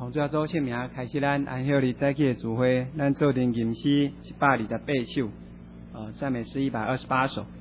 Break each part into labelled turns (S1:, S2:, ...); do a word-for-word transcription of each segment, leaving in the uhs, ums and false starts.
S1: 奉主耶稣圣名开始咱安息日早起的聚会，咱做阵吟诗一百二十八首，呃，赞美诗一百二十八首。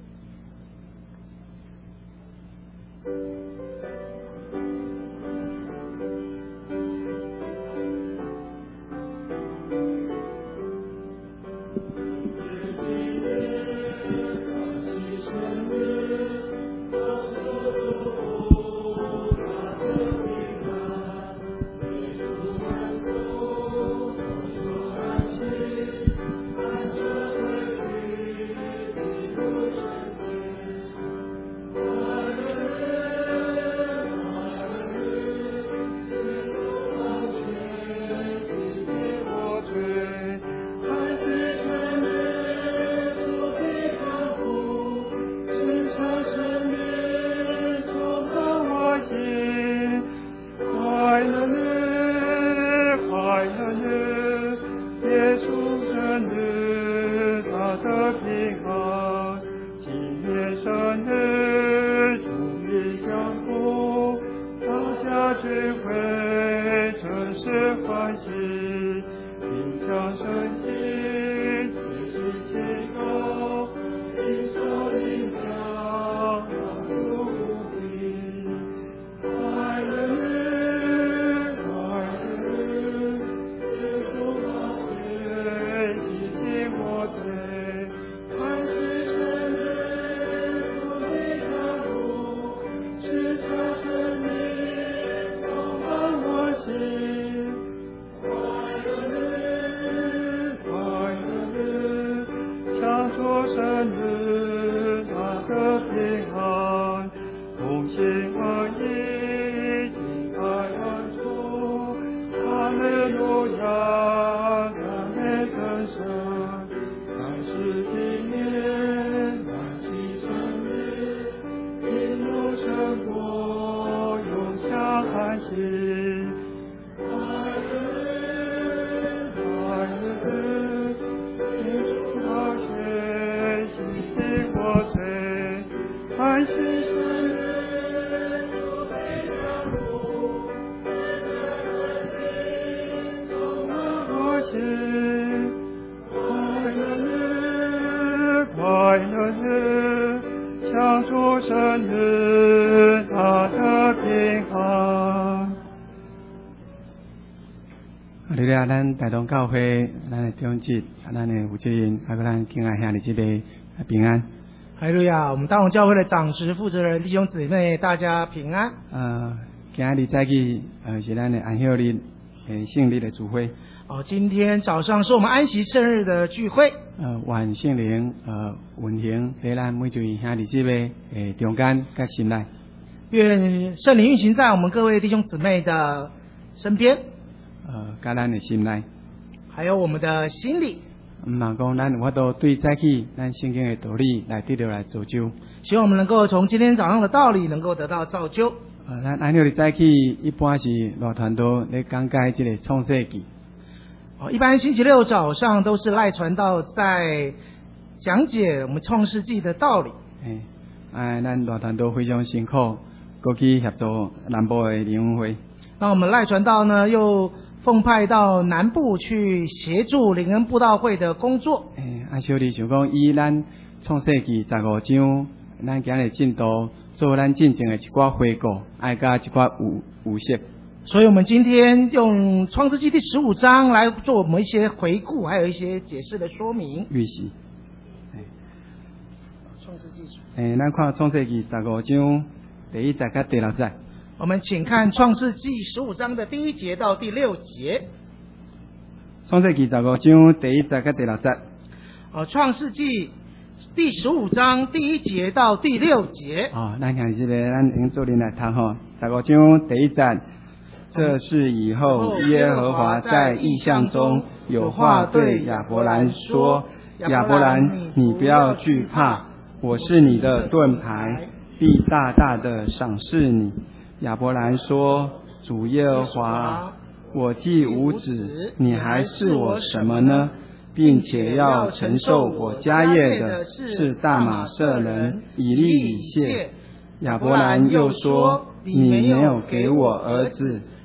S1: 咱大同教会，咱的长职，咱的负责人，还有咱敬爱兄弟姊妹平安。
S2: 哈利路亚！我们大同教会的长职负责人弟兄姊妹，大家平安。
S1: 呃，今日早起，呃，是咱的安息日，呃，圣日的聚会。
S2: 哦，今天早上是我们安息圣日的聚会。
S1: 呃，愿圣灵呃运行在咱每一位兄弟姊妹诶中间甲心内。
S2: 愿圣灵运行在我们各位弟兄姊妹的身边。
S1: 呃，甲咱的心内，
S2: 还有我们的心里，
S1: 毋能讲咱有法度对早起咱圣经的道理来得到来造就。
S2: 希望我们能够从今天早上的道理能够得到造就。
S1: 呃，咱安息日早起一般是赖传道咧讲解这个创世纪。
S2: 哦，一般星期六早上都是赖传道在讲解我们创世纪的道理。
S1: 诶，哎，咱赖传道非常辛苦，过去协助南部的灵恩会。
S2: 那我们赖传道呢又奉派到南部去协助灵恩布道会的工作。
S1: 诶，啊，小弟想讲，以咱创世纪十五章，咱今日进度做咱进前的一寡回顾，爱加一寡有有识。
S2: 所以我们今天用创世纪第十五章来做我们一些回顾，还有一些解释的说明。
S1: 预习。诶，
S2: 创世纪。
S1: 诶，咱看创世纪十五章第一节甲第六节。
S2: 我们请看创世纪十五章的第一节到第六节。
S1: 创世纪十五章第一节到第六节。
S2: 哦，创世纪第十五章第一节到第六节。
S1: 哦，咱看这个，咱用做人来读吼。十五章第一节，这是以后耶和华在异象中有话对亚伯兰说：亚伯兰，你不要惧怕，我是你的盾牌，必大大的赏识你。亚伯兰说：主耶和华，我既无子，你还是我什么呢？并且要承受我家业的是大马色人以利以谢。亚伯兰又说：你没有给我儿子，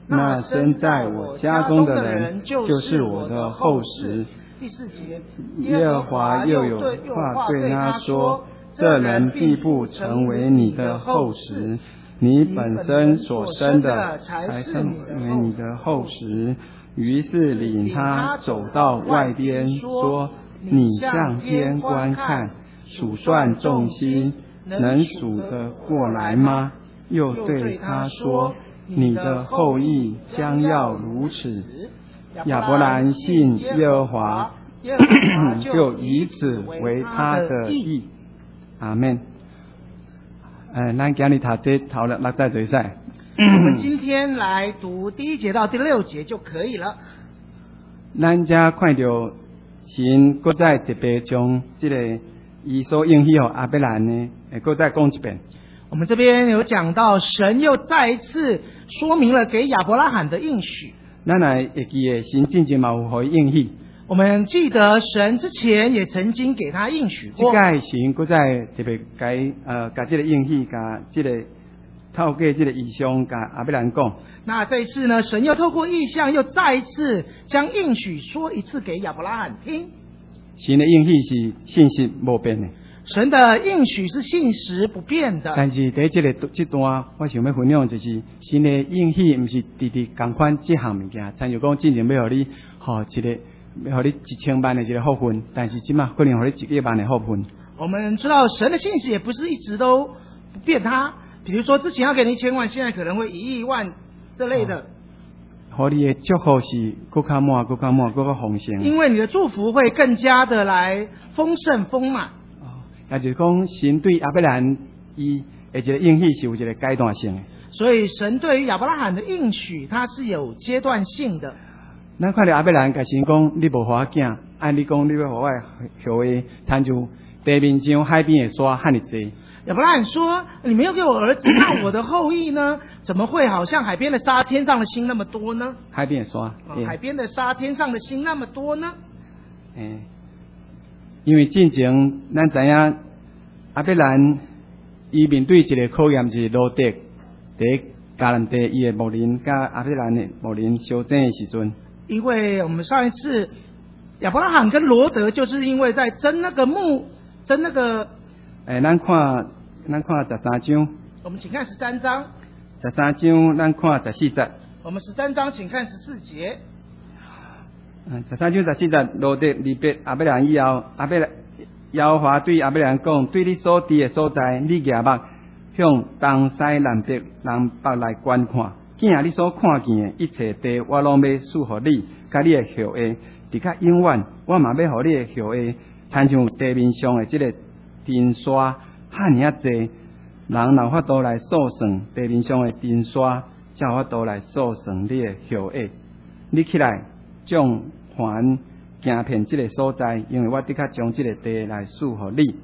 S1: 那生在我家中的人就是我的后食。
S2: 第四节，
S1: 耶和华又有话对他说：这人必不成为你的后食，你本身所生的才成为你的后食。于是领他走到外边，说：你向天观看，数算众星，能数得过来吗？又对他说：你的后裔将要如此。亚伯兰信耶和华，就以此为他的义。阿们。呃，咱今日读这头六节就使。
S2: 我们今天来读第一节到第六节就可以了。
S1: 咱遮看到神搁再特别将这个伊所应许予亚伯兰呢，诶，搁再讲一遍。
S2: 我们这边有讲到，神又再一次说明了给亚伯拉罕的应许。
S1: 咱来会记诶，神真正嘛有予伊应许。
S2: 我们记得神之前也曾经给他应许过。
S1: 这届神搁再特别改呃，甲这个应许，甲这个透过这个异象，甲亚伯兰讲。
S2: 那这一次呢，神又透过异象，又再一次将应许说一次给亚伯拉罕听。
S1: 神的应许是信实无变的。
S2: 神的应许是信实不变的。
S1: 但是在这个这段，我想要分享就是神的应许，唔是直直同款这项物件，参像讲真正要互你，吼一个要互你一千万的一个福分，但是即马可能互你一个万的福分。
S2: 我们知道神的信实也不是一直都不变它，比如说之前要给你一千万，现在可能会一亿万。这类的，
S1: 和你的祝福是更加满、更加满、更加丰盛。
S2: 因为你的祝福会更加的来丰盛丰满。
S1: 哦，也就是讲，神对亚伯兰伊的一个应许是有一个阶段性的。
S2: 所以，神对于亚伯拉罕的应许，它是有阶段性的。
S1: 咱看到亚伯兰甲神讲：你无互我囝，按你讲，你要互我后裔，参像地面上海边的沙汉尼多。
S2: 亚伯拉罕说：“你没有给我儿子，那我的后裔呢？怎么会好像海边的沙、天上的星那么多呢？”
S1: 海边的沙，
S2: 哦、海边的沙、天上的星那么多呢？
S1: 诶，因为进前咱知影亚伯兰伊面对一个考验是罗德伫迦南地伊的牧人，甲亚伯兰的牧人相争的时阵。
S2: 因为我们上一次亚伯拉罕跟罗德就是因为在争那个木，争那个。
S1: 诶，咱看，咱看十三章。
S2: 我们请看十三章。
S1: 十三章，咱看十四节。
S2: 我们十三章，请看十四节。
S1: 嗯，十三章十四节，罗得离别亚伯兰以后，亚伯兰耶和华对亚伯兰讲：对你所伫的所在，你举目向东西南北南北来观看，囝你所看见的一切地，我拢要赐互你，甲你的后裔，直到永远，我嘛要互你的后裔，参像地面上的这个。尘沙汉尔济，人有法度来数算地面上的尘沙，才有法度来数算你的后裔。你起来，将凡行遍这个所在，因为我的确将这个地来赐予你。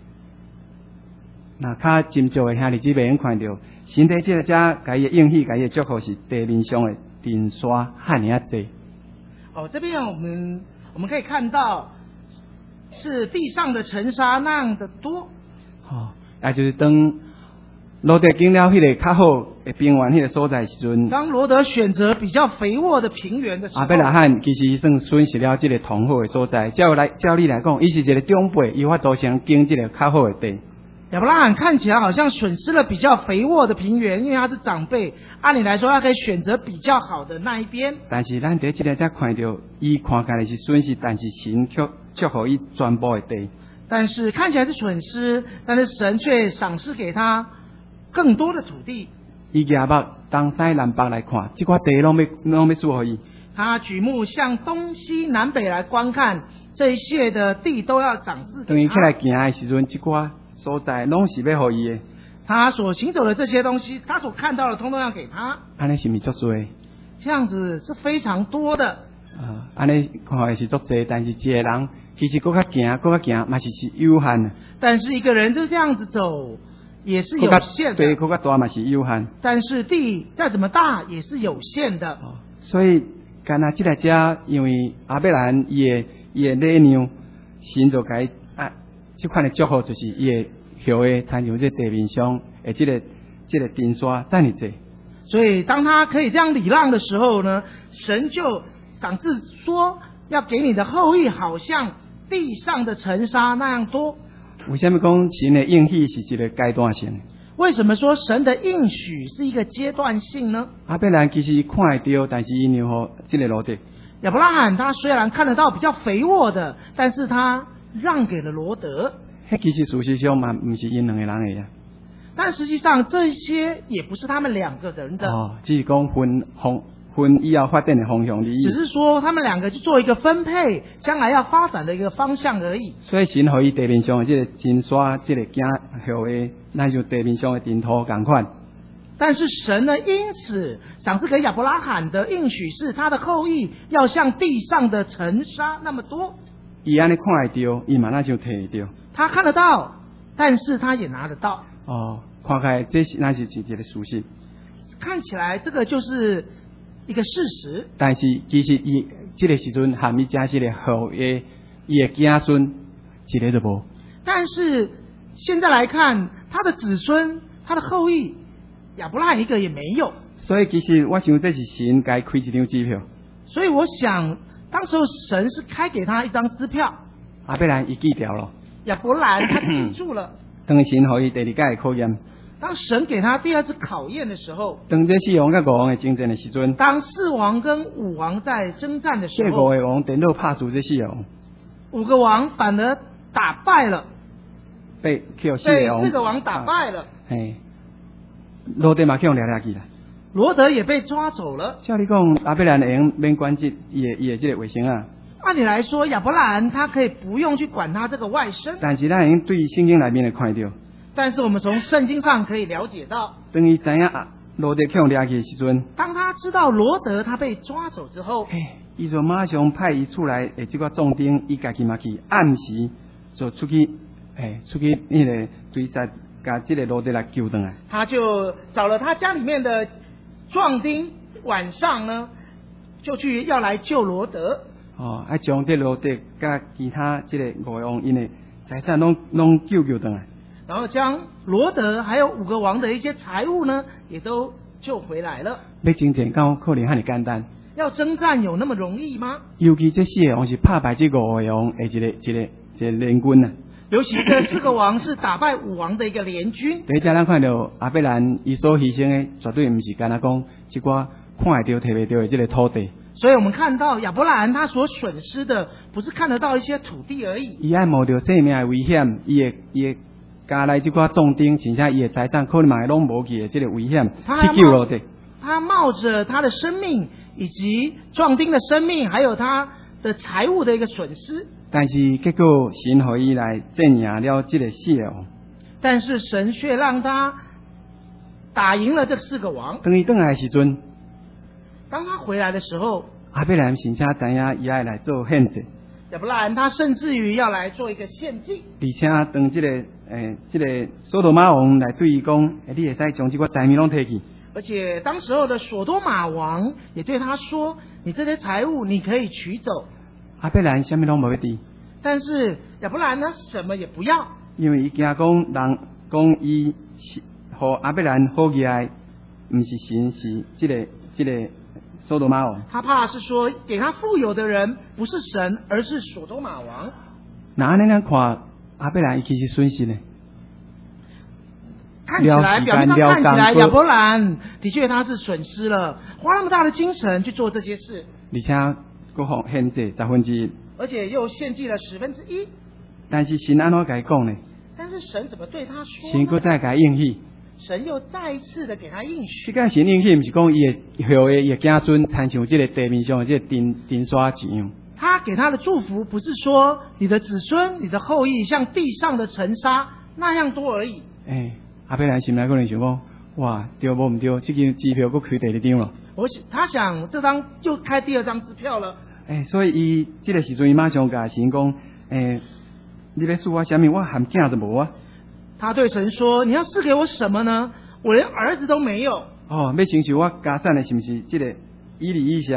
S1: 那较斟酌的兄弟姊妹，咱看到神在这个遮，甲伊的应许，甲伊的祝福是地面上的尘沙汉尔济。
S2: 哦，这边我们我们可以看到。是地上的尘沙那样的多，
S1: 哦，也就是当罗德经了迄个较好的平原迄个所在时阵，
S2: 当罗德选择比较肥沃的平原的时候，
S1: 亚伯拉罕其实算损失了这个同好的所在。照来照理来讲，伊是一个长辈，伊法度先经这个较好的地。
S2: 亚伯拉罕看起来好像损失了比较肥沃的平原，因为他是长辈，按理来说他可以选择比较好的那一边。
S1: 但是咱在这个才看到，伊看起来是损失，但是神却祝福伊全部的地。
S2: 但是看起来是损失，但是神却赏赐给他更多的土地。
S1: 伊举目东西南北来看，这块地拢要拢要赐予伊。
S2: 他举目向东西南北来观看，这一切的地都要赏赐给他。
S1: 等于起来行的时阵，这块所在拢是要予伊的。
S2: 他所行走的这些东西，他所看到的，通通要给他。
S1: 安尼是咪足多？
S2: 这样子是非常多的。
S1: 啊，安尼看的是足多，但是一个人其实搁较行，搁较行，嘛是是有限的。
S2: 但是一个人就这样子走，也是有限的。
S1: 对，搁较大嘛是有限。
S2: 但是地再怎么大，也是有限的。
S1: 哦、所以，干那即个遮，因为亚伯兰伊的伊的礼让，神就该啊，即款的祝福就是伊的后裔，参像这地面上诶，即、这个即、这个尘沙遮尔济。
S2: 所以当他可以这样礼让的时候呢，神就赏赐说要给你的后裔好像地上的尘沙那样多。
S1: 为什么讲神的应许是一个阶段性？
S2: 为什么说神的应许是一个阶段性呢？
S1: 亚伯兰其实看得到，但是伊让予这个罗德。
S2: 亚伯拉罕他虽然看得到比较肥沃的，但是他让给了罗德。
S1: 迄其实事实上嘛，不是因两个人的呀。
S2: 但实际上这些也不是他们两个人的。
S1: 哦，只是讲分方分以后发展的方向而已。
S2: 只是说他们两个去做一个分配，将来要发展的一个方向而已。
S1: 所以神予伊地面上的这个金沙，这个镜后的，那就地面上的尘土同款。
S2: 但是神呢，因此赏赐给亚伯拉罕的应许是，他的后裔要像地上的尘沙那么多。
S1: 伊安尼看得到，伊嘛那就摕得到。
S2: 他看得到，但是他也拿得到。
S1: 哦，看起来这是那是一个事实。
S2: 看起来这个就是一个事实。
S1: 但是其实伊这个时阵含伊真实的后裔，伊的子孙一个都无。
S2: 但是现在来看，他的子孙，他的后裔。亚伯拉罕一个也没有，
S1: 所以其实我想这是神该开一张支票。
S2: 所以我想，当时候神是开给他一张支票。
S1: 亚伯兰伊记掉了，
S2: 亚伯兰他记住了。
S1: 当神予伊第二届考验，
S2: 当神给他第二次考验的时候，
S1: 当这四王甲五王的征战的时阵，
S2: 当四王跟五王在征战的时候，
S1: 这五个王颠倒拍输这四个王，
S2: 五个王反而打败了，
S1: 被被四
S2: 被
S1: 个王
S2: 四个王打败了。
S1: 嘿。罗德嘛去用掠掠去啦，
S2: 罗德也被抓走了。
S1: 照你讲，亚伯兰会用免管这伊的伊的这个卫生啊？
S2: 按理来说，亚伯兰他可以不用去管他这个外甥，
S1: 但是咱已经对圣经内面的看到。
S2: 但是我们从圣经上可以了解到，
S1: 当伊知影啊，罗德去用掠去的时阵，
S2: 当他知道罗德他被抓走之后，
S1: 伊就马上派伊出来的这个壮丁，伊家己嘛去暗时就出去，诶，出去那个追杀。把这个罗德来救回来，
S2: 他就找了他家里面的壮丁，晚上呢就去要来救罗德。
S1: 哦，啊，将这罗德甲其他这个五个王因的财产拢拢救救回来，
S2: 然后将罗德还有五个王的一些财物呢，也都救回来了。
S1: 要征战，敢可能遐尼简单？
S2: 要征战有那么容易吗？
S1: 尤其这四个王是打败这五个王的一个一个一个联军啊。
S2: 尤其这四个王是打败五王的一个联军。
S1: 第一只咱看到亚伯兰伊所牺牲的，绝对不是干那讲一寡看得到、摕袂到的这个土地。
S2: 所以我们看到亚伯兰他所损失的，不是看得到一些土地而已。
S1: 伊爱冒着生命的危险，伊的伊的加来这寡壮丁，甚至伊的财产可能嘛会拢无去的这个危险去救罗德。
S2: 他冒着他的生命，以及壮丁的生命，还有他的财物的一个损失。
S1: 但是结果神予伊来镇压了这个四个王，
S2: 但是神却让他打赢了这四个王。
S1: 当伊回来的时阵，
S2: 当他回来的时候，
S1: 亚伯兰甚至知影伊爱来做献祭，
S2: 亚伯兰他甚至于要来做一个献祭，
S1: 而且当这个诶、欸、这个索多玛王来对伊讲，欸、你会使将这个财物拢摕去。
S2: 而且当时候的索多玛王也对他说：“你这些财物你可以取走。”
S1: 亚伯兰什么拢无要滴，
S2: 但是亚伯兰呢，什么也不要，
S1: 因为伊惊讲人讲伊是和亚伯兰好起来，不是神，是这个这个索多玛王。
S2: 他怕是说给他富有的人不是神，而是索多玛王。
S1: 那安尼咱看亚伯兰伊其实损失呢？
S2: 看起来表面上看起来亚伯兰的确他是损失了，花那么大的精神去做这些事，
S1: 而且各项献祭十分之一，
S2: 而且又献祭了十分之一。
S1: 但是神安怎甲伊讲呢？
S2: 但是神怎么对他说呢？
S1: 神又再甲伊应许，
S2: 神又再一次的给他应许。
S1: 这个神应许，不是讲伊的后的伊的子孙参像这个地面上的这个尘尘沙一样。
S2: 他给他的祝福不是说你的子孙、你的后裔像地上的尘沙那样多而已。
S1: 哎，亚伯兰心内可能想讲，哇，对无唔对，这张支票又开第二张了。
S2: 我他想这张就开第二张支票了。
S1: 哎，所以伊这个时阵，伊马上甲神讲，哎，你要赐我什么？我含囝都无啊。
S2: 他对神说：“你要赐给我什么呢？我连儿子都没有。”
S1: 哦，要承受我家产的是不是？这个以利以下。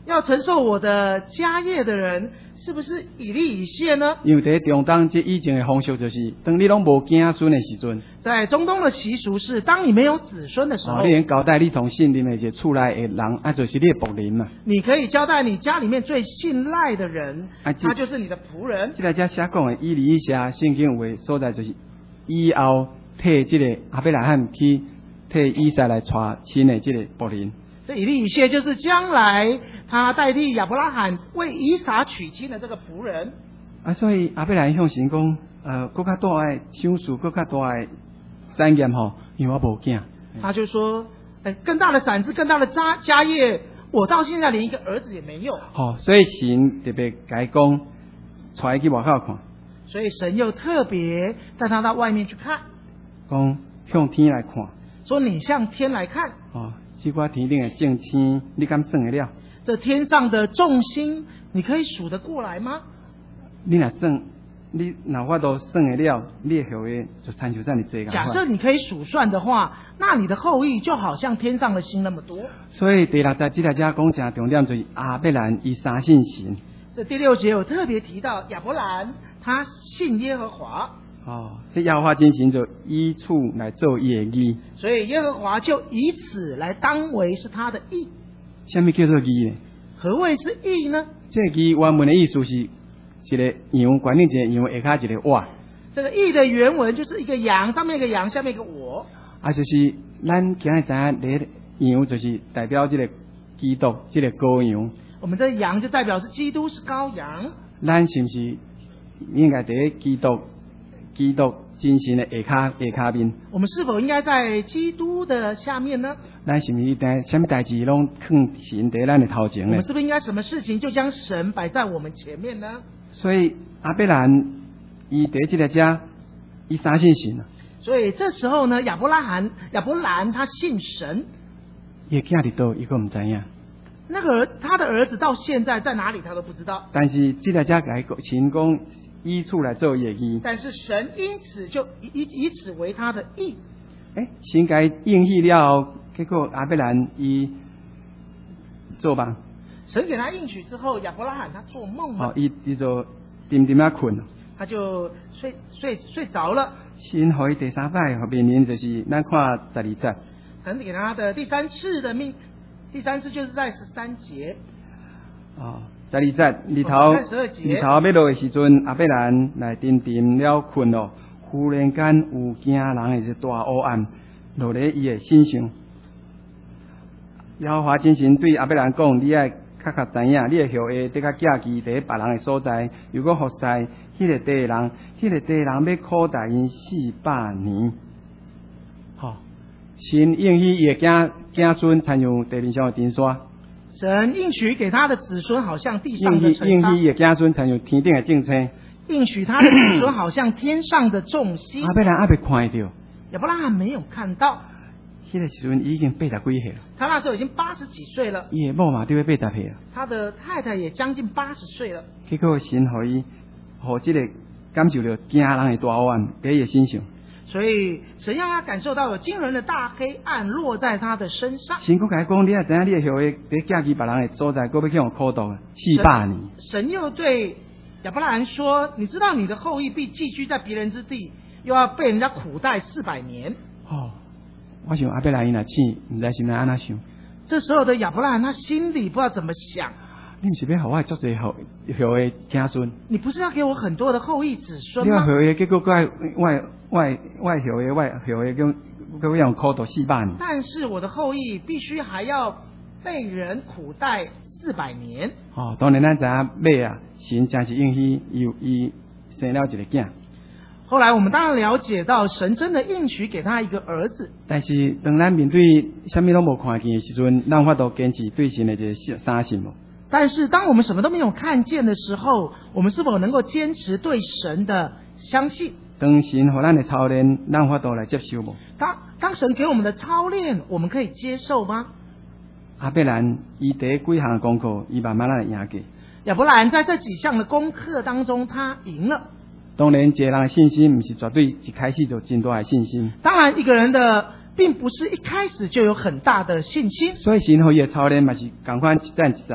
S2: 要承受我的家业的人，是不是以利以谢呢？
S1: 因为伫中东这以前的风俗就是，当你拢无子孙的时阵，
S2: 在中东的习俗是，当你没有子孙的时候，
S1: 哦、你连交代你同信任的一个厝内的人，啊，就是你的仆人嘛。
S2: 你可以交代你家里面最信赖的人，啊、他就是你的仆人。
S1: 这个遮写讲的以利以谢，圣经有的所在就是以后替这个亚伯拉罕去替以撒来娶亲的这个仆人。
S2: 这以利以谢就是将来他代替亚伯拉罕为以撒娶亲的这个仆人
S1: 啊，所以亚伯拉罕向神讲，呃，更加大的享受，更加大的产业吼，因为我无囝。
S2: 他就说，哎，更大的产值，更大的家家业，我到现在连一个儿子也没有。
S1: 好、哦，所以神特别改讲，带去外口看。
S2: 所以神又特别带他到外面去看，
S1: 讲向天来看，
S2: 说你向天来看。
S1: 哦。这块天顶的众星，你敢算得了？
S2: 这天上的众星，你可以数得过来吗？
S1: 你若算，你若法都算得了，你的后裔就参像这么多。
S2: 假设你可以数算的话，那你的后裔就好像天上的星那么多。
S1: 所以第六节这条讲讲正重点就是亚伯兰伊相信神。
S2: 这第六节有特别提到亚伯兰他信耶和华。
S1: 哦，这耶和华真神就以此来做伊的义，
S2: 所以耶和华就以此来当为是他的义。
S1: 什么叫做义呢？
S2: 何谓是义呢？
S1: 这个义原文的意思是一个羊，管理一个羊，下骹一个我。
S2: 这个义的原文就是一个羊，上面一个羊，下面一个我。
S1: 啊，就是咱今日知影，这羊就是代表这个基督，这个羔羊。
S2: 我们这羊就代表是基督，是羔羊。
S1: 咱是不是应该在基督？基督真神的下骹下骹面，
S2: 我们是否应该在基督的下面呢？
S1: 咱是不是一定什么代志拢放神在咱的头前呢？
S2: 我们是不是应该什么事情就将神摆在我们前面呢？
S1: 所以亚伯兰伊第一个家，伊相信神啊。
S2: 所以这时候呢，亚伯拉罕、亚伯兰他信神。
S1: 伊囝伫倒，伊个唔知影。
S2: 那个儿他的儿子到现在在哪里，他都不知道。
S1: 但是这个家改成功。以此来做业义，
S2: 但是神因此就以以以此为他的义。
S1: 诶，神该应许了后，结果亚伯兰伊做梦。
S2: 神给他应许之后，亚伯拉罕他做梦了。
S1: 哦，伊伊就沉沉啊困了。
S2: 他就睡睡睡着了。
S1: 神给第三摆和命令就是咱看十二节。
S2: 神给他的第三次的命，第三次就是在十三节。
S1: 哦。十二节日头，日头要落的时阵，亚伯兰来沉沉了困咯。忽然间有惊人的一大黑暗落在伊的身上。耶和华真神对亚伯兰讲：，你要确确知影，你的后裔得较寄居在别人的所在。如果服侍迄个地人，迄、那个地人要苦待因四百年。好、哦，神应许伊的子子孙参像地面上的尘沙。
S2: 神应许给他的子孙，好像地上的尘沙；
S1: 应许也子孙才有天顶的正车。
S2: 应许他的子孙，好像天上的众星。
S1: 亚伯兰还没看到，
S2: 亚伯拉罕没有看到。
S1: 迄个时阵已经八十几岁了。
S2: 他那时候已经八十几岁了。
S1: 伊的某嘛都要八十岁了。
S2: 他的太太也将近八十岁了。
S1: 结果神互伊，互这个感受到惊人的大黑暗在伊的身上。
S2: 所以神让他感受到有惊人的大黑暗落在他的身上。
S1: 神佫甲伊讲，你也知影你的后裔在寄居别人的所在，佫要去用苦读四百年。
S2: 神又对亚伯拉罕说：“你知道你的后裔必寄居在别人之地，又要被人家苦待四百年。”
S1: 哦，我想亚伯拉罕若醒，唔知心内安怎想。
S2: 这时候的亚伯拉罕他心里不知道怎么想。
S1: 你不是要互我做些后后裔子孙？你
S2: 不是要给我很多的后裔子孙吗？
S1: 你后裔结果怪外外外后裔外后裔跟跟用苦读四百年。
S2: 但是我的后裔必须还要被人苦待四百年。
S1: 哦，当然咱知影尾啊，神真是应许伊伊生了一个囝。
S2: 后来我们当然了解到，神真的应许给他一个儿子。
S1: 但是当咱面对什么都无看见的时阵，咱法度坚持对神的这个相信无？
S2: 但是当我们什么都没有看见的时候，我们是否能够坚持对神的相信？
S1: 当神给咱的操练，咱法度来接受无？
S2: 当当神给我们的操练，我们可以接受吗？
S1: 亚伯兰伊第几项功课，伊慢慢来赢过。
S2: 亚伯兰在这几项的功课当中，他赢了。
S1: 当然，一个人的信心不是绝对一开始就真大的信心。
S2: 当然，一个人的并不是一开始就有很大的信心。
S1: 所以神给伊的操练嘛是同款一站一站。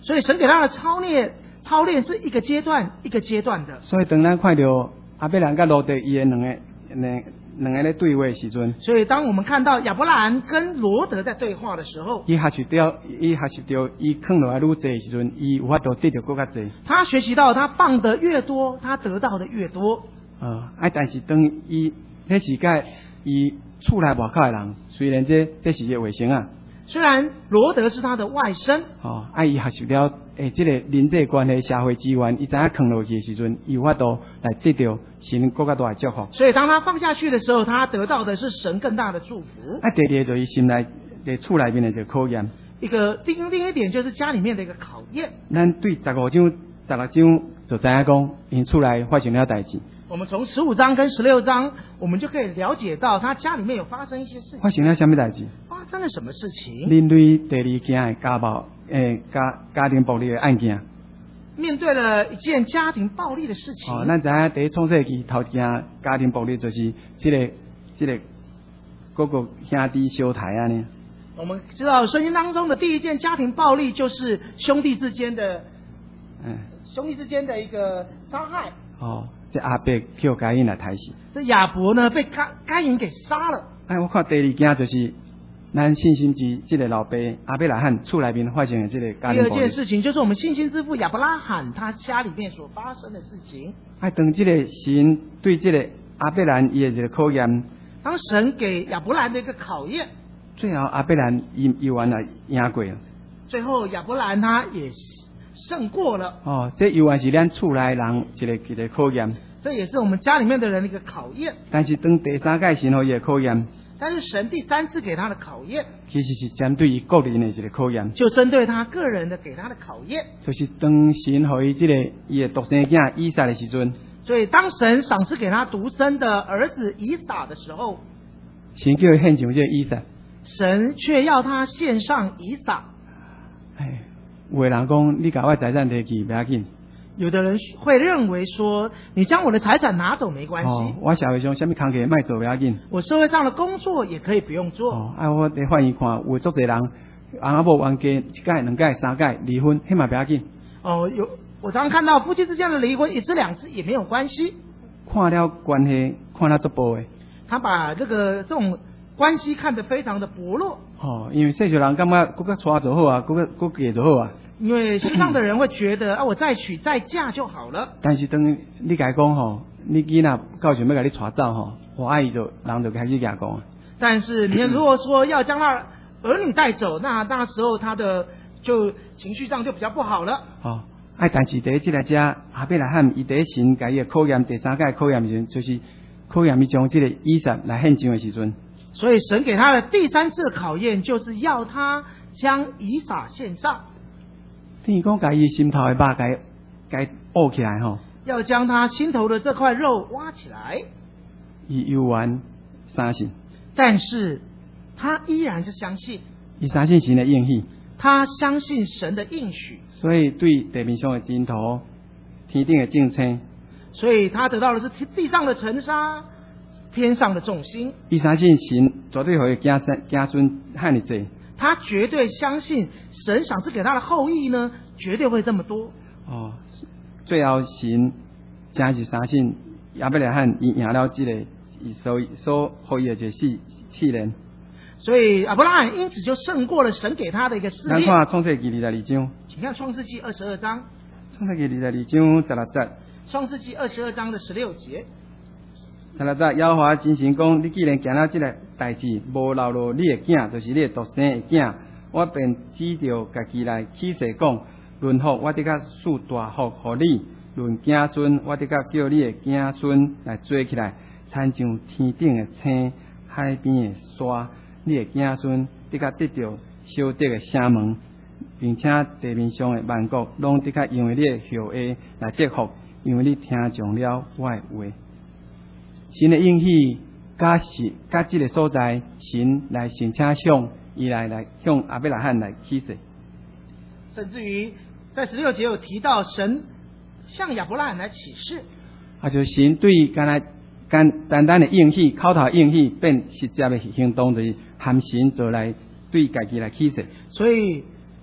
S2: 所以神给他的操练，操练是一个阶段一个阶段的。
S1: 所以当咱看到亚伯兰甲罗德伊的两个两两个咧对话的时阵，
S2: 所以当我们看到亚伯兰跟罗德在对话的时候，
S1: 伊学习到伊学习到伊放落来愈济的时阵，伊有法度得到更较济。
S2: 他学习到他放得越多，他得到的越多。
S1: 呃，啊，但是当伊迄时甲伊厝内外口的人，虽然这这是一个卫生啊。
S2: 虽然罗德是他的外甥，
S1: 哦，啊，伊学习了诶，这个人际关系、社会资源，伊知影放落去的时阵，伊有法度来得到神更加大的祝福。
S2: 所以当他放下去的时候，他得到的是神更大的祝福。
S1: 啊，第二就是心内在厝内面的这个考验。
S2: 一个另另一点就是家里面的一个考验。
S1: 咱对十五章、十六章就知影讲，因厝内发生了代志。
S2: 我们从十五章跟十六章，我们就可以了解到他家里面有发生一些事情。
S1: 发生了什么代志？
S2: 发生了什么事情？
S1: 面对第二件的家暴诶家家庭暴力的案件。
S2: 面对了一件家庭暴力的事情。
S1: 哦，咱知影第一创世纪头一件家庭暴力就是这个这个哥哥兄弟相杀安尼。
S2: 我们知道圣经当中的第一件家庭暴力就是兄弟之间的，嗯，兄弟之间的一个杀害。
S1: 哦。这阿伯叫该隐来杀死，
S2: 这亚伯呢被该该隐给杀了。
S1: 哎，我看第二件就是咱信心之这个老爸阿伯拉罕厝内面发生的这个家庭暴力。
S2: 第二件事情就是我们信心之父亚伯拉罕他家里面所发生的事情。
S1: 哎，当这个神对这个阿伯兰伊的这个考验，
S2: 当神给亚伯兰的一个考验，
S1: 最后阿伯兰伊伊完来赢过了。
S2: 最后亚伯兰他也胜过了。
S1: 哦，这永远是咱厝内人一个一个考验。
S2: 这也是我们家里面的人的一个考验。
S1: 但是当第三届神互伊的考验，
S2: 但是神第三次给他的考验，
S1: 其实是针对于个人的一个考验，
S2: 就针对他个人的给他的考验。
S1: 就是当神互伊这个伊的独生囝以撒的时阵，
S2: 所以当神赏赐给他独生的儿子以撒的时候，
S1: 神叫伊献上这个以撒，
S2: 神却要他献上以撒。
S1: 哎。有的人讲，你把我财产摕去不要紧。
S2: 有的人会认为说，你将我的财产拿走没关系。
S1: 哦，我社会上什么工作卖做不要紧。
S2: 我社会上的工作也可以不用做。
S1: 哦，啊，我在法院看，有足侪人，翁仔某冤家一届、两届、三届离婚，迄嘛不要紧。
S2: 哦，有我常常看到夫妻之间的离婚一次两次也没有关系。
S1: 看了关系，看了足薄的。
S2: 他把这个这种关系看得非常的薄弱。
S1: 哦，因为世俗人感觉搁较娶就好啊，搁较搁嫁就好啊。
S2: 因为世上的人会觉得啊，我再娶再嫁就好了。
S1: 但是当你甲伊讲吼，你囡仔到想要甲你娶走吼，我阿姨就人就开始甲讲啊。
S2: 但是你如果说要将他儿女带走，那那时候他的就情绪上就比较不好了。
S1: 哦，哎，但是第一即个只阿伯拉罕伊第一神甲伊的考验，第三届考验时阵，就是考验伊将即个以撒来献上的时阵。
S2: 所以神给他的第三次考验，就是要他将以撒献上。
S1: 等于讲，把伊心头的肉，给给挖起来吼，
S2: 要将他心头的这块肉挖起来。
S1: 伊犹原相信，
S2: 但是他依然是相信，
S1: 伊相信神的应许，
S2: 他相信神的应许，
S1: 所以对地面上的尘土、天顶的众星，
S2: 所以他得到的是地上的尘沙、天上的众星。
S1: 伊相信神绝对会子孙子孙汉的济。
S2: 他绝对相信神赏赐给他的后裔呢，绝对会这么多。
S1: 哦，最后神真是相信亚伯拉罕伊赢了这个伊所所后裔的这试试炼。
S2: 所以亚伯拉罕因此就胜过了神给他的一个试炼。
S1: 咱看创世纪二十二章，
S2: 请看创世纪二十二章。
S1: 创世纪二十二章十六节。
S2: 创世纪二十二章的十六节。
S1: 十六节，耶和华真神讲：你既然行了这个代志，无留落你的囝，就是你的独生的囝，我便指着家己来起誓讲：论福，我得甲赐大福互你；论子孙，我得甲叫你的子孙来做起来，亲像天顶的星、海边的沙。你的子孙得甲得到小得的城门，并且地面上的万国拢得甲因为你的后裔来得福，因为你听从了我的话。神的应许，甲是甲这个所在，神来申请向伊来来向亚伯拉罕来起誓。
S2: 甚至于在十六节有提到，神向亚伯拉罕来起誓。
S1: 啊，就神对干来干单单的应许，口头应许变实际的行动，就是含神做来对家己来起誓。
S2: 所以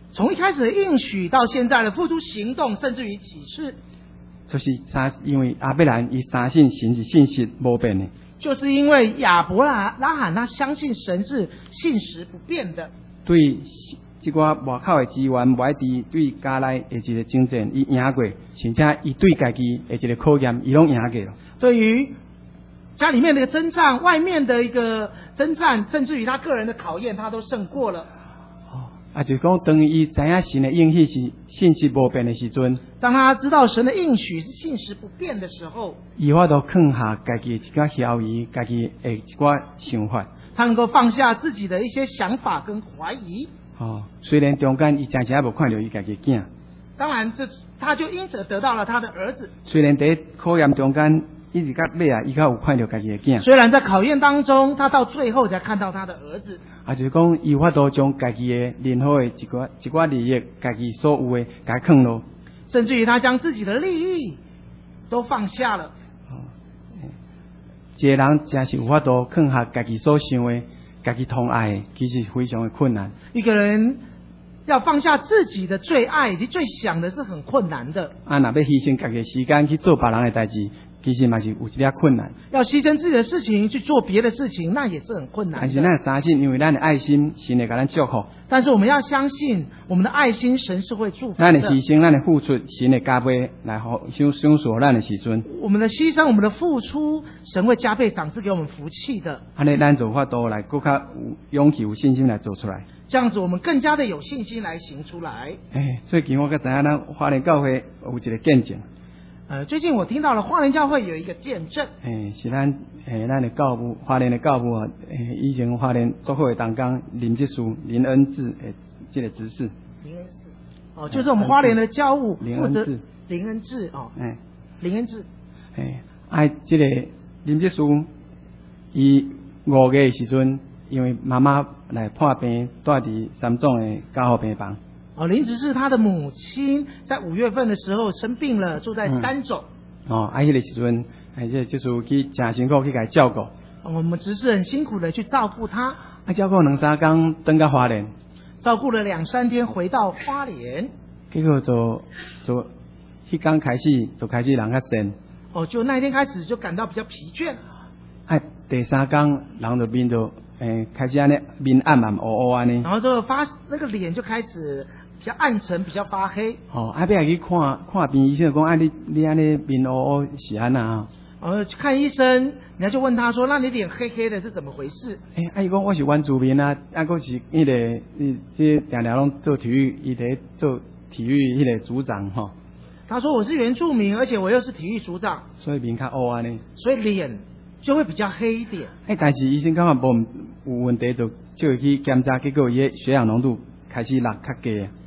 S2: 从一开始的应许到现在的付诸行动，甚至于启示，
S1: 就是三，因为亚伯兰伊相信神是信实无变的，
S2: 就是因为亚伯拉拉罕他相信神是信实不变的，
S1: 对即个外口的资源外地对家内的一个征战，伊赢过，甚至伊对家己的一个考验，伊拢赢过了。
S2: 对于家里面的一个征战，外面的一个征战，甚至于他个人的考验，他都胜过了。
S1: 哦，啊，就是讲当伊知影神的应许是信实无变的时阵，
S2: 当他知道神的应许是信实不变的时候，
S1: 伊法度放下家己一寡怀疑，家己的一寡想法。
S2: 他能够放下自己的一些想法跟怀疑。
S1: 哦，虽然中间伊暂时还无看到伊家己囝，
S2: 当然这他就因此得到了他的儿子。
S1: 虽然在考验中间，一直到尾啊，伊较有看到家己的囝。
S2: 虽然在考验当中，他到最后才看到他的儿子。
S1: 啊，就是讲伊法度将家己的任何的一寡一寡利益，家己所有的甲放落，
S2: 甚至于他将自己的利益都放下了。
S1: 哦，一个人真是有法度放下家己所想的。家己痛爱的，其实非常的困难。
S2: 一个人要放下自己的最爱以及最想的是很困难的。
S1: 啊，若要牺牲家己的时间去做别人的代志，其实嘛是有一点困难。
S2: 要牺牲自己的事情去做别的事情，那也是很困难的。
S1: 但是咱相信，因为咱的爱心，神会给咱祝福。
S2: 但是我们要相信，我们的爱心，神是会祝福的。
S1: 咱的牺牲，咱的付出，神会加倍来享享受咱的时阵。
S2: 我们的牺牲，我们的付出，神会加倍赏赐给我们福气的。
S1: 安尼，咱就法度来更加有勇气、有信心来做出来。
S2: 这样子，我们更加的有信心来行出来。
S1: 哎，最近我才知影，咱花莲教会有一个见证。
S2: 呃，最近我听到了花莲教会有一个见证。
S1: 哎，是咱哎，咱的教务，花莲的教务啊，哎，以前花莲做好的同工林志书、林恩智诶，这个执事。
S2: 林恩智，哦，就是我们花莲的教务负责。
S1: 林恩智。
S2: 林恩智哦。
S1: 哎。
S2: 林恩智。
S1: 哎，哎，这个林志书，伊五月的时阵，因为妈妈来破病，住伫三总的加护病房。
S2: 哦，林执事他的母亲在五月份的时候生病了，住在三总。
S1: 嗯、哦，啊，迄个时阵，哎，这就是去诚辛苦去给照顾。
S2: 我们执事很辛苦的去照顾他。
S1: 啊，照顾两三天，登到花莲。
S2: 照顾了两三天，回到花莲。
S1: 结果就就迄天开始就开始人较闲。
S2: 哦，就那一天开始就感到比较疲倦。
S1: 哎，第三天人就面就诶、欸、开始安尼面暗暗乌乌安尼。
S2: 然后就发那个脸就开始比较暗沉，比较发黑。
S1: 哦，啊，要去看看病医生讲，啊，你你安尼面乌乌是安那？
S2: 哦，去看医生，人家就问他说：“那你脸黑黑的是怎么回事？”
S1: 诶、欸，啊，伊讲我是原住民啊，啊，佫是迄、那个，伊即常常拢做体育，伊伫做体育迄个组长吼。
S2: 他说：“我是原住民，而且我又是体育组长，
S1: 所以面较乌安尼。
S2: 所以脸就会比较黑一点。”
S1: 诶、欸，但是医生感觉无有问题，就就去检查，结果伊的血氧浓度开始落较低啊。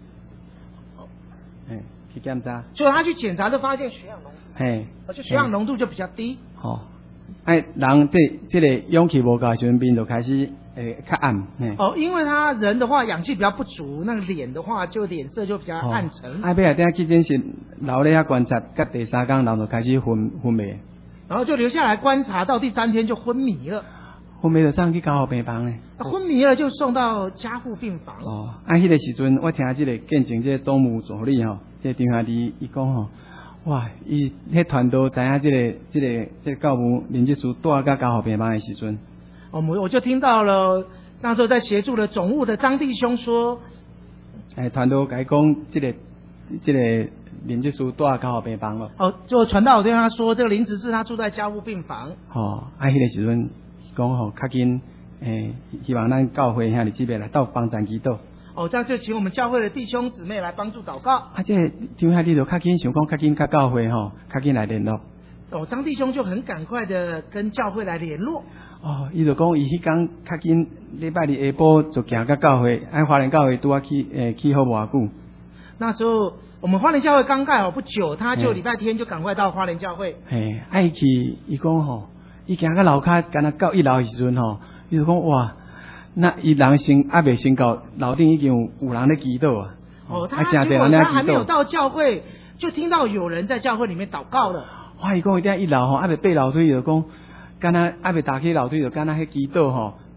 S1: 诶、欸，去检查。
S2: 所以他去检查就发现血氧浓度。
S1: 嘿，
S2: 就血氧浓度就比较低。
S1: 哦，哎，人这这个氧气无够的时阵，面就开始诶较暗。
S2: 哦，因为他人的话氧气比较不足，那个脸的话就脸色就比较暗沉。
S1: 哎，要来等去诊室留咧遐观察，到第三天人就开始昏昏迷。
S2: 然后就留下来观察，到第三天就昏迷了。
S1: 昏迷就送去加护病房咧。
S2: 昏迷了就送到加护病房。
S1: 哦，啊，迄个时阵我听这个见证，这个总务助理吼，这个张兄弟伊讲吼。哇！伊迄团队知影即、這个、即、這个、即、這个教务林志书带到加护病房的时阵，
S2: 哦，我我就听到了那时候在协助的总务的张弟兄说，
S1: 哎，团队甲伊讲，即、這个、即、這个林志书带到加护病房咯。
S2: 哦，就传道对他说，这个林执事他住在加护病房。
S1: 哦，啊，迄个时阵讲吼，较紧，诶、欸，希望咱教会兄弟姊妹来到帮咱祈祷。
S2: 哦，这样就请我们教会的弟兄姊妹来帮助祷告。
S1: 啊，这张兄弟就较紧想讲，较紧甲教会吼，较紧来联络。
S2: 哦，张弟兄就很赶快的跟教会来联络。
S1: 哦，伊就讲伊迄天较紧，礼拜日下晡就行到教会，爱花莲教会拄啊起诶起好无偌久。
S2: 那时候我们花莲教会刚盖好不久，他就礼拜天就赶快到花莲教会。
S1: 嘿，爱去伊讲吼，伊行到楼骹，敢若到一楼的时阵吼，伊就讲哇。那伊人先还未先到楼顶已经有有人咧祈祷啊！
S2: 哦，他结果他还没有到教会，就听到有人在教会里面祷告了。
S1: 哇！伊讲一定一楼吼，还未爬楼梯就讲，敢若还未打开楼梯就敢若迄祈祷吼，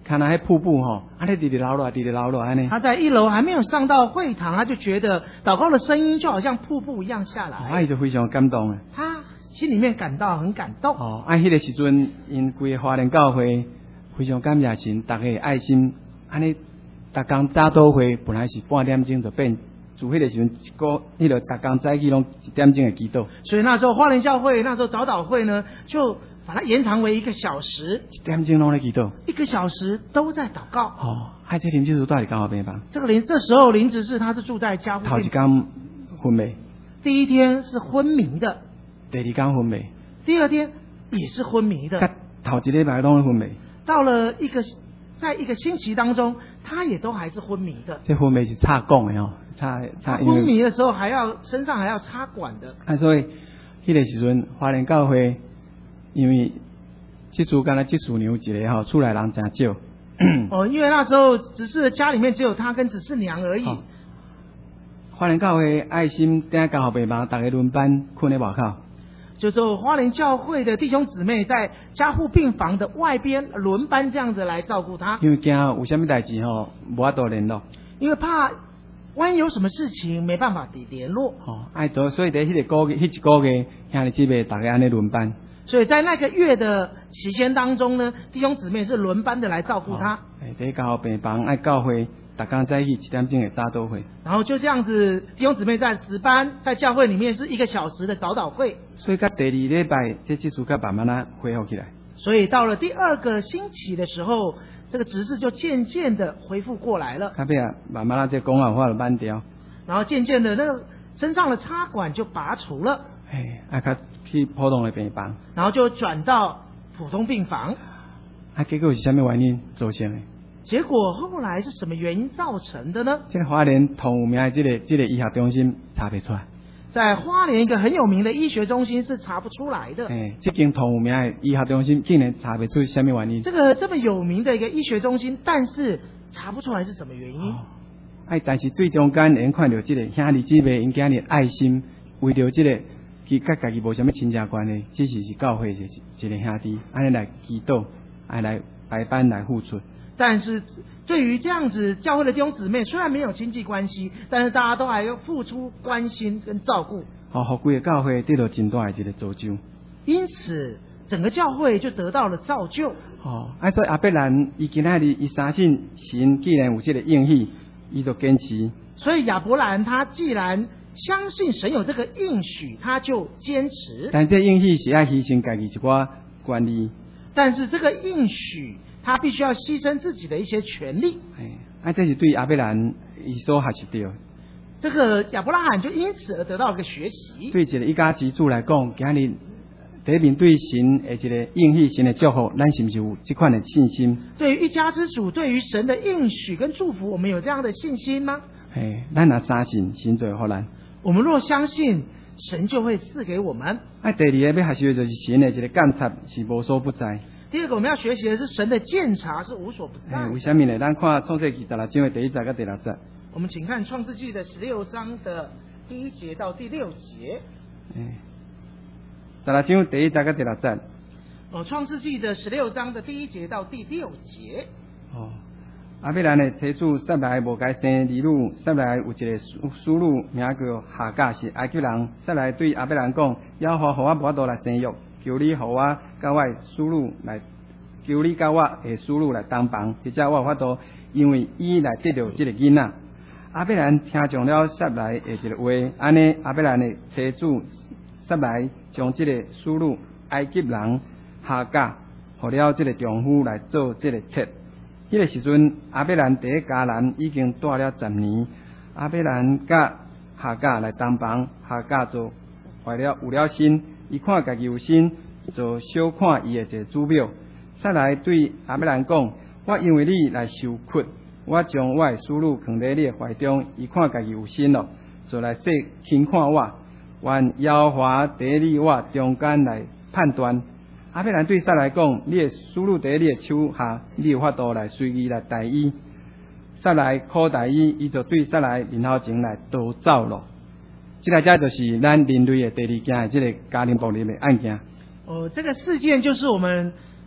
S1: 看那迄瀑布吼，安尼直直流落，直直流落安尼。
S2: 他在一楼还没有上到会堂，他就觉得祷告的声音就好像瀑布一样下来。
S1: 啊，伊就非常感动啊。
S2: 他心里面感到很感动。
S1: 哦，啊，迄个时阵，因规个华人教会非常感谢神，大家的爱心，安尼，逐工早祷会本来是半点钟就变。自迄个时阵，一个迄个逐工早起拢一点钟的祈祷，
S2: 所以那时候花莲教会那时候早祷会呢，就把它延长为一个小时，
S1: 一点钟拢在祈祷，
S2: 一个小时都在祷告。
S1: 哦，还这林执事住伫家后病房。
S2: 这个林这时候林执事他是住在家附
S1: 头一天昏迷，
S2: 第一天是昏迷的，
S1: 第二天昏迷，
S2: 第二天也是昏迷的，
S1: 头一礼拜拢昏迷。
S2: 到了一个在一个星期当中，他也都还是昏迷的。
S1: 这昏迷是插管的哦。插插
S2: 昏迷的时候还要身上还要插管的。
S1: 啊，所以迄个时阵，华人教会因为即次干那即次娘一个吼，厝内人真少。
S2: 哦，因为那时候只是家里面只有他跟只是娘而已。哦、
S1: 华人教会爱心在教学病房，大家轮班困在外口。
S2: 就说花莲教会的弟兄姊妹在加护病房的外边轮班这样子来照顾他。
S1: 因为惊有啥物代志吼，无法度联络。
S2: 因为怕。万一有什么事情没办法联络，
S1: 哦，爱多，所以在迄个个月，迄一个月，兄弟姊妹大家安尼轮班。
S2: 所以在那个月的期间当中呢，弟兄姊妹是轮班的来照顾他。
S1: 哎、哦，在教病房爱教会，大家在一起一点钟的早祷会。
S2: 然后就这样子，弟兄姊妹在值班，在教会里面是一个小时的早祷会。
S1: 所以到第二礼拜，这技术才慢慢啊恢复起来。
S2: 所以到了第二个星期的时候。这个执事就渐渐的恢复过来了。
S1: 他不啊，慢慢啊，这讲话就慢掉。
S2: 然后渐渐的，那个身上的插管就拔除了。
S1: 哎，啊，他去普通的病房。
S2: 然后就转到普通病房。
S1: 啊，结果是什么原因造成的？
S2: 结果后来是什么原因造成的呢？
S1: 这个花莲同有名的这个这个医学中心查不出来。
S2: 在花莲一个很有名的医学中心是查不出来的。
S1: 哎，这间同有名的医学中心竟然查不出什么原因。
S2: 这个这么有名的一个医学中心，但是查不出来是什么原因。哦、
S1: 哎，但是最中间能看到这个兄弟姊妹因家的爱心，为了这个其甲家己无什么亲情关系，只是是教会一一个兄弟，安尼来祈祷，安来白班来付出。
S2: 但是对于这样子教会的弟兄姊妹，虽然没有经济关系，但是大家都还要付出关心跟照顾。
S1: 哦，好，规个教会得到真大的一个造就。
S2: 因此，整个教会就得到了造就。
S1: 哦，啊，所以阿伯兰伊今仔日伊相信神既然有这个应许，伊就坚持。
S2: 所以亚伯兰他既然相信神有这个应许，他就坚持。
S1: 但这应许是要牺牲家己一寡权利。
S2: 但是这个应许。他必须要牺牲自己的一些权利。
S1: 哎，啊，这是对亚伯兰伊所学习到。
S2: 这个亚伯拉罕就因此而得到一个学习。
S1: 对一个一家之主来讲，今日第一面对神的一个应许、神的祝福，咱是不是有这款的信心？
S2: 对于一家之主，对于神的应许跟祝福，我们有这样的信心吗？
S1: 哎，咱若相信，神就会给咱。
S2: 我们若相信，神就会赐给我们。
S1: 啊，第二个要学习的就是神的一个监察是无所不在。
S2: 第二个我们要学习的是神的鉴察是无所不在。
S1: 哎，为什么呢？咱看创世纪十六章的第一节跟第六节。
S2: 我们请看创世纪的十六章的第一节到第六节。
S1: 哎，十六章第一节跟第六节。
S2: 哦，创世纪的十六章的第一节到第六节。
S1: 哦，阿伯兰的妻子撒来无该生儿女，撒来有一个孙女，名叫夏甲，是埃及人。撒来对阿伯兰讲：耶和华互我无法度来生育。求你互我甲我孙女来，求你甲我的孙女来同房，或者我有法度因为伊来得到这个囡仔。阿伯兰听从了撒来的一个话，安尼阿伯兰的妻子撒来将这个孙女埃及人夏甲，互了这个丈夫来做这个妾。迄个时阵，阿伯兰第一家人已经住了十年。阿伯兰甲夏甲来同房，夏甲就怀了有了心。伊看家己有心，就小看伊的一个祖庙。撒来对阿伯兰讲：我因为你来受屈，我将我的孙女放在你的怀中。伊看家己有心咯，就来说轻看我。愿耶和华在你我中间来判断。阿伯兰对撒来讲：你的孙女在你的手下，你有法度来随意来待伊。撒来苦待伊，伊就对撒来面头前来逃走咯。这个家就是咱人类的第二件的这个家庭暴力的案件。
S2: 哦，这个事件就是我们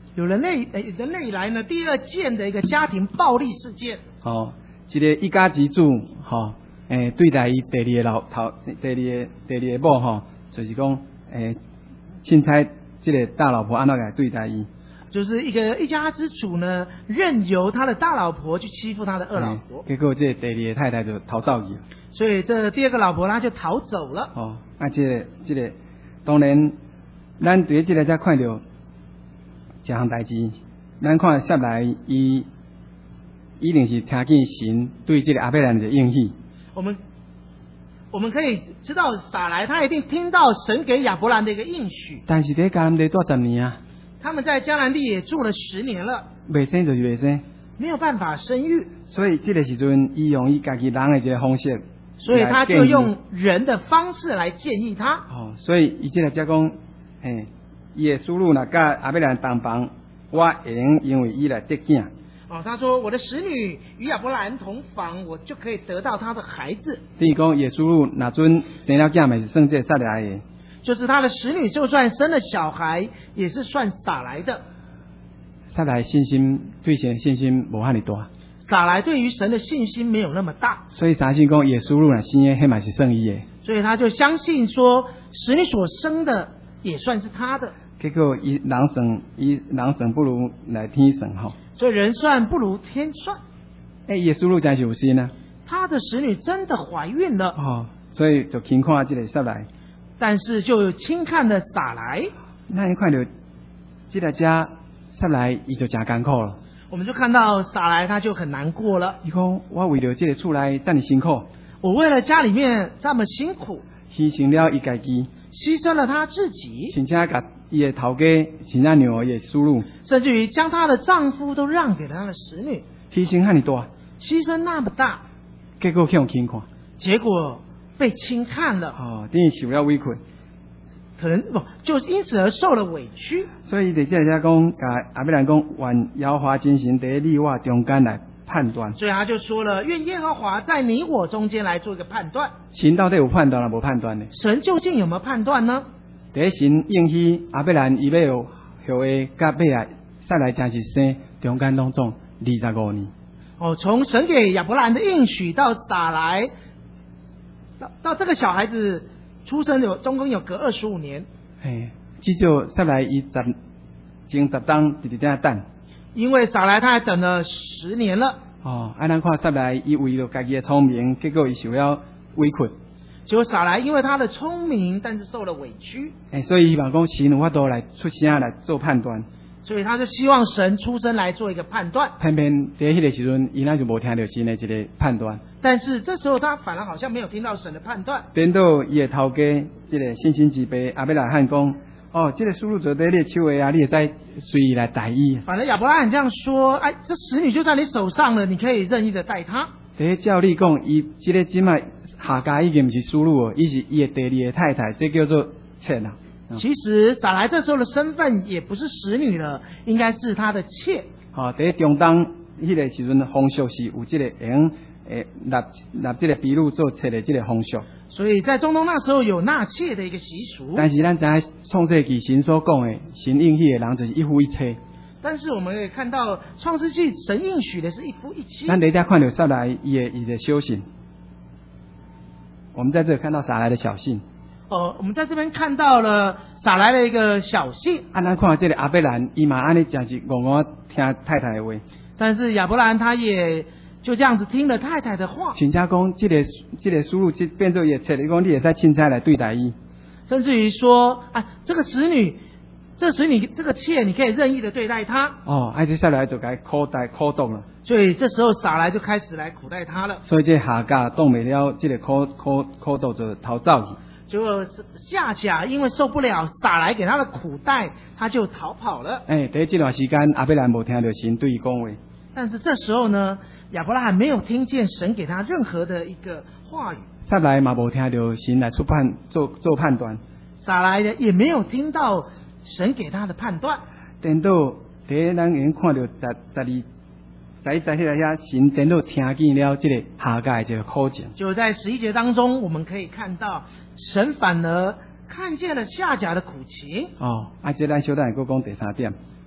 S2: 有人类呃人类以来呢第二件的一个家庭暴力事件。
S1: 哦，一个一家之主，吼、哦，诶，对待伊第二个老头，第二个第二个某吼，就是讲诶，凊彩这个大老婆安怎来对待伊？
S2: 就是一个一家之主呢，任由他的大老婆去欺负他的二老婆，
S1: 结果这第二个太太就逃走去，
S2: 所以这第二个老婆她就逃走了。
S1: 哦，啊，这个这个，当然，咱对这个才看到一项代志，咱看下来伊一定是听见神对这个阿伯兰的应许。
S2: 我们我们可以知道，撒莱他一定听到神给亚伯兰的一个应许，
S1: 但是在迦南地多十年啊。
S2: 他们在迦南地也住了十年了，
S1: 未生就是未生，
S2: 没有办法生育，
S1: 所以这个时阵，伊用伊家己人的一个方式，
S2: 所以他就用人的方式来建议他。
S1: 哦，所以伊这个才讲，诶，伊的思路若甲阿伯兰同房，我会用因为伊来得囝。
S2: 哦，他说我的使女与亚伯兰同房，我就可以得到他的孩子。
S1: 等于讲，耶稣路若准生了囝，咪是算这撒来的。
S2: 就是他的使女，就算生了小孩，也是算撒来的。
S1: 撒来信心对神的信心无遐尼大，
S2: 撒来对于神的信心没有那么大，
S1: 所以相信讲耶稣路若生的，迄嘛是算伊的。
S2: 所以他就相信说，使女所生的也算是他的。
S1: 结果伊人算伊人算不如来天算吼。
S2: 所以人算不如天算。
S1: 诶、欸，耶稣路真是有心啊。
S2: 他的使女真的怀孕了。
S1: 哦，所以就轻看这个撒来。
S2: 但是就轻看了撒来，
S1: 那一看到这个家撒来，伊就真艰苦了。
S2: 我们就看到撒来，他就很难过了。
S1: 伊讲我为了这个厝内这么辛苦，
S2: 我为了家里面这么辛苦，
S1: 牺牲了伊家己，
S2: 牺牲了他自己，
S1: 甚至甲伊的头家，甚至娘伊的输入，
S2: 甚至于将她的丈夫都让给了她的使女，
S1: 牺牲遐尼大，
S2: 牺牲那么大，
S1: 结果去用轻看，
S2: 结果被轻看了，
S1: 哦，等于受了委屈，
S2: 可能不就因此而受了委屈。
S1: 所以在这里讲，甲阿伯兰讲，愿耶和华真神在你我中间来判断。
S2: 所以他就说了，愿耶和华在你我中间来做一个判断。
S1: 神到底有判断啊，无判断呢？
S2: 神究竟有没有判断呢？
S1: 第一神应许阿伯兰伊要有后的甲尾啊，撒来真是生中间当中二十五年。
S2: 哦，从神给亚伯兰的应许到撒来，到到这个小孩子出生有总共有隔二十五年。
S1: 嘿，至少撒来伊十前十当直直在等。
S2: 因为撒来他还等了十年了。
S1: 哦，啊，咱看撒来伊为了家己的聪明，结果伊受了委屈。
S2: 结果撒来因为他的聪明，但是受了委屈。
S1: 哎，所以希望讲神有法度来出声来做判断。
S2: 所以他就希望神出声来做一个判断。
S1: 偏偏在迄个时阵，伊那就无听到神的一个判断。
S2: 但是这时候他反而好像没有听到神的判断。
S1: 等到伊的头家，这个信心之辈阿伯拉罕讲。哦，这个输入做在你的手的啊，你也在随意来带伊。
S2: 反正亚伯拉罕这样说，哎，这使女就在你手上了，你可以任意的带她。
S1: 第一照你讲，伊这个即卖下家已经不是输入哦，伊是伊的第二个太太，这叫做妾啦。
S2: 嗯、其实撒来这时候的身份也不是使女了，应该是他的妾。
S1: 哦，第一中东迄个时阵风俗是有这个用诶纳纳这个比喻做妾的这个风俗。
S2: 所以在中东那时候有纳妾的一个习俗，
S1: 但是咱知创世纪神所讲的，神应许的人就是一夫一妻。
S2: 但是我们可以看到创世纪神应许的是一夫一妻。
S1: 咱等一下看到撒来伊的伊的修行，我们在这里看到撒来的小信。
S2: 哦，我们在这边看到了撒来的一个小信。
S1: 啊，咱看这个阿伯兰，伊嘛安尼真是戆戆听太太的话。但
S2: 是亚伯兰他也。就这样子听了太太的话，
S1: 请假讲这个这个输入这变做也切，你讲你也在凊彩来对待伊，
S2: 甚至于说，啊，这个使女，这个使女这个妾，你可以任意的对待她。
S1: 哦，而且下来就该苦待苦动了。
S2: 所以这时候撒来就开始来苦待她了。
S1: 所以这下家动没了，这个苦苦苦动就逃走去。
S2: 结果夏甲因为受不了撒来给他的苦待，他就逃跑了。
S1: 哎，在这段时间阿伯兰无听到神对伊讲话。
S2: 但是这时候呢？亚伯拉罕没有听见神给他任何的一个话语，
S1: 撒来嘛无听到神来出判做做判断，
S2: 撒来的也没有听到神给他的判断。
S1: 等到第一咱已经看到十十二在在迄个遐神等到听见了这个下家的这个苦情，
S2: 就在十一节当中，我们可以看到神反而看见了夏甲的苦情。
S1: 哦，啊，这咱小等下再讲第三点。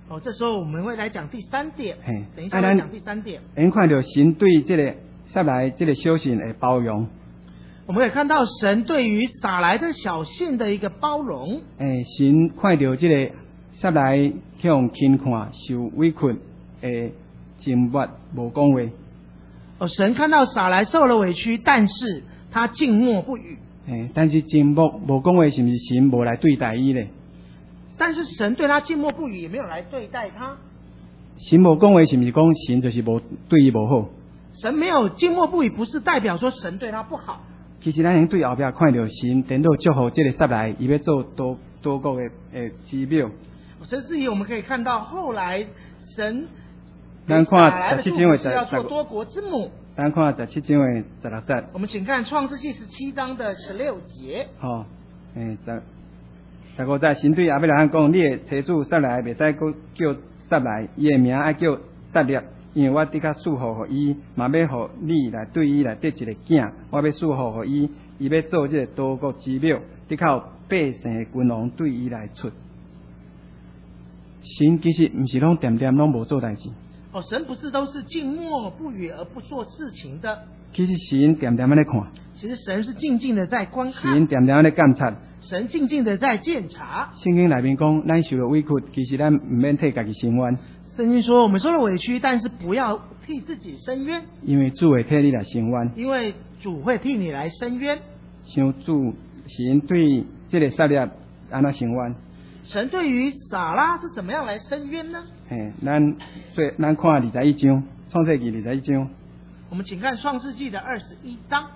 S2: 哦，这时候我们会来讲第三点。
S1: 嘿，
S2: 等一下来讲第三点。
S1: 咱看到神对这个撒来这个小信的包容。
S2: 我们也看到神对于撒来的小信的一个包容。
S1: 诶，神看到这个撒来向轻看、受委屈诶，沉默无讲话。
S2: 哦，神看到撒来受了委屈，但是他静默不语。
S1: 诶，但是沉默无讲话，是不是神无来对待伊咧？
S2: 但是神对他静默不语，也没有来对待他。
S1: 神无讲话，是不是讲神就是无对伊无好？
S2: 神没有静默不语，不是代表说神对他不好。
S1: 其实咱用对后壁看到神等到祝福这个撒来，伊要做多多国的诶指标。
S2: 甚至于我们可以看到后来神
S1: 咱看十七章的
S2: 是要做多国之母。
S1: 咱看十七章的十六节。
S2: 我们请看创世纪十七章的十六节。
S1: 好，诶，十十五节，神对亚伯拉罕讲：你的妻子撒来袂使搁叫撒来，伊的名爱叫撒列。因为我的确祝福予伊，嘛要互你来对伊来得一个囝，我要祝福予伊，伊要做这个多国之表，的确有百姓的君王对伊来出。神其实毋是拢点点拢无做代志。
S2: 哦，神不是都是静默不语而不做事情的。
S1: 其实神点点在看。
S2: 其实神是静静的在观看。
S1: 神点点在监察。
S2: 神静静的在监察。
S1: 圣经内面讲，咱受了委屈，其实咱毋免替家己伸冤。
S2: 圣经说，我们受了委屈，但是不要替自己伸冤，
S1: 因为主会替你来伸冤。
S2: 因为主会替你来伸冤。
S1: 像主神对这个撒列安怎伸冤？
S2: 神对于撒拉是怎么样来伸冤呢？
S1: 嘿，咱最咱看二十一章，创世纪二十一章。
S2: 我们请看创世纪的二十一章。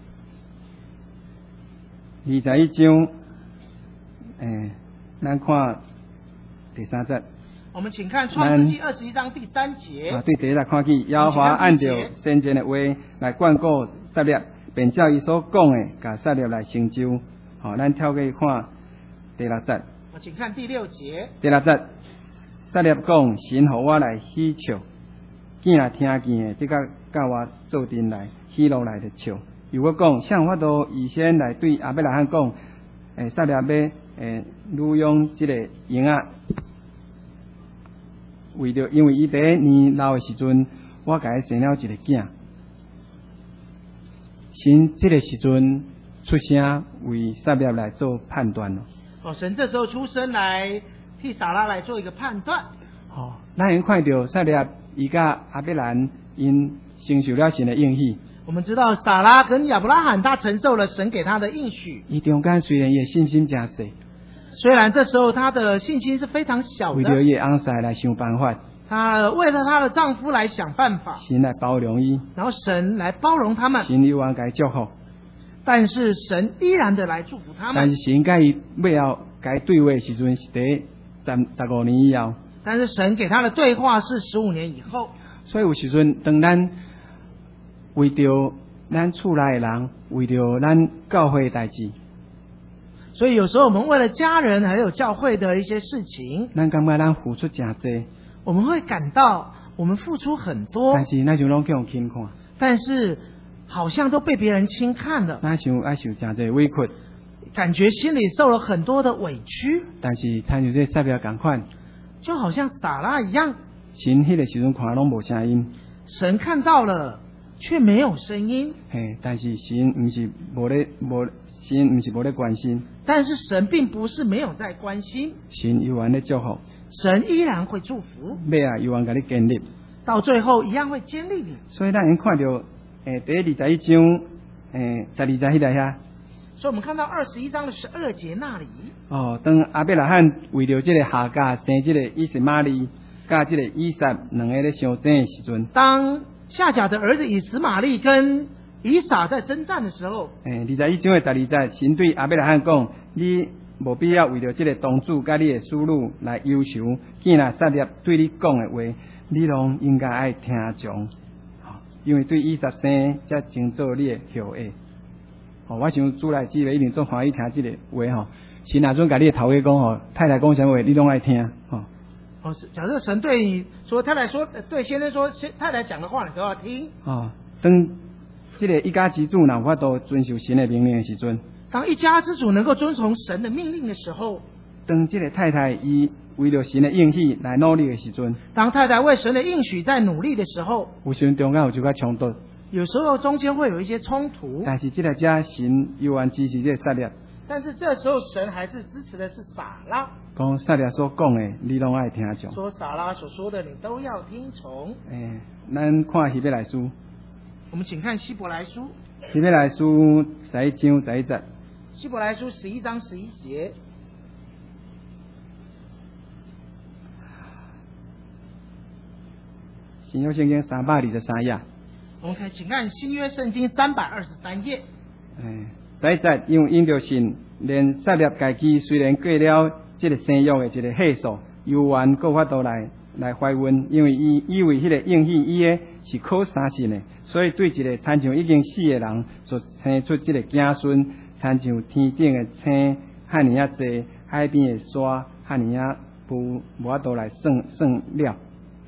S1: 二十一章，诶，咱看第三节。
S2: 我们请看创世纪二十一章第三节。
S1: 啊，对，第一来看起，耶和华按照先前的话来眷顾撒列，便照伊所讲的，甲撒列来成就。好、哦，咱跳过看第六节。
S2: 我请看第六节。
S1: 第六节，撒列讲：神予我来喜笑，囝听见的，即个甲我做阵来喜乐来的笑。如果讲，像我都预先来对亚伯拉罕讲，诶，撒列要诶女养即个婴仔。为着，因为伊第一年老的时阵，我甲伊生了一个囝。神这个时阵出声为撒列来做判断咯。
S2: 哦，神这时候出声来替撒拉来做一个判断。
S1: 哦，咱已经看到撒列伊甲亚伯兰因承受了神的应许。
S2: 我们知道撒拉跟亚伯拉罕他承受了神给他的应许。
S1: 伊中间虽然伊的信心真小。
S2: 虽然这时候她的信心是非常小的，
S1: 为了伊的翁婿来想办法，
S2: 她为了她的丈夫来想办法，
S1: 神来包容伊，
S2: 然后神来包容他们，
S1: 神有安该祝福，
S2: 但是神依然的来祝福他们。
S1: 但是神甲伊尾后该对话的时阵是第十十五年以后，
S2: 但是神给他的对话是十五年以后。
S1: 所以有时阵当咱为着咱厝内的人，为着咱教会的代志。
S2: 所以有时候我们为了家人还有教会的一些事情，
S1: 咱感觉咱付出真多，
S2: 我们会感到我们付出很多，
S1: 但是咱就拢叫人轻看，
S2: 但是好像都被别人轻看了，
S1: 咱想爱受真多委屈，
S2: 感觉心里受了很多的委屈。
S1: 但是他就这撒列同款，
S2: 就好像撒拉一样，
S1: 神迄个时阵看拢无声音，
S2: 神看到了却没有声音。
S1: 嘿，但是神不是无咧无。神不是无咧关心，
S2: 但是神并不是没有在关心，
S1: 神有缘咧祝福，
S2: 神依然会祝福，
S1: 尾啊有缘甲你建立，
S2: 到最后一样会建立你。
S1: 所以咱已经看到，诶、欸，第二十一章，诶、欸，十二节迄个遐，
S2: 所以我们看到二十一章的十二节那里，
S1: 哦，当亚伯拉罕为了这个夏甲生这个以实玛利，甲这个以撒两个咧相争的时阵，
S2: 当夏甲的儿子以实玛利跟以撒在征战的时候，
S1: 诶，二十一章的十二节，神对亚伯拉罕讲：你无必要为了这个当主甲你的孙女来忧愁，见若撒列对你讲的话，你拢应该爱听从，因为对以撒生才成做你的后裔。哦，我想主来姊妹一定做欢喜听这个话吼。神若准甲你的头家讲吼，太太讲啥话，你拢爱听吼。
S2: 哦，假设神对你说，太太说，对先生说，太太讲的话你都要听。
S1: 哦，当这个一家之主若法度遵守神的命令的时阵，
S2: 当一家之主能够遵从神的命令的时候，
S1: 当这个太太伊为了神的应许来努力的时阵，
S2: 当太太为神的应许在努力的时候，
S1: 有时阵中间有一个冲突，
S2: 有时候中间会有一些冲突，
S1: 但是这个家神犹原支持这个撒列，
S2: 但是这时候神还是支持的是撒拉，
S1: 讲撒列所讲的，你拢爱听从。
S2: 说撒拉所说的你都要听从。
S1: 诶，咱看希伯来书，
S2: 我们请看希伯来书，
S1: 希伯来书十一章十一节。
S2: 希伯来书十一章十一节。
S1: 新约圣经三百二十三页。
S2: 我们可以请看新约圣经三百二十三页。
S1: 诶，第一节因为因着信，连撒列家己虽然过了这个生育的一个岁数，犹原够法度来来怀孕，因为伊以为迄个应许伊的是靠三信的，所以对一个亲像已经死的人，就生出这个子孙，亲像天顶的星遐尼啊济，海边的沙遐尼啊无无法度来算算了。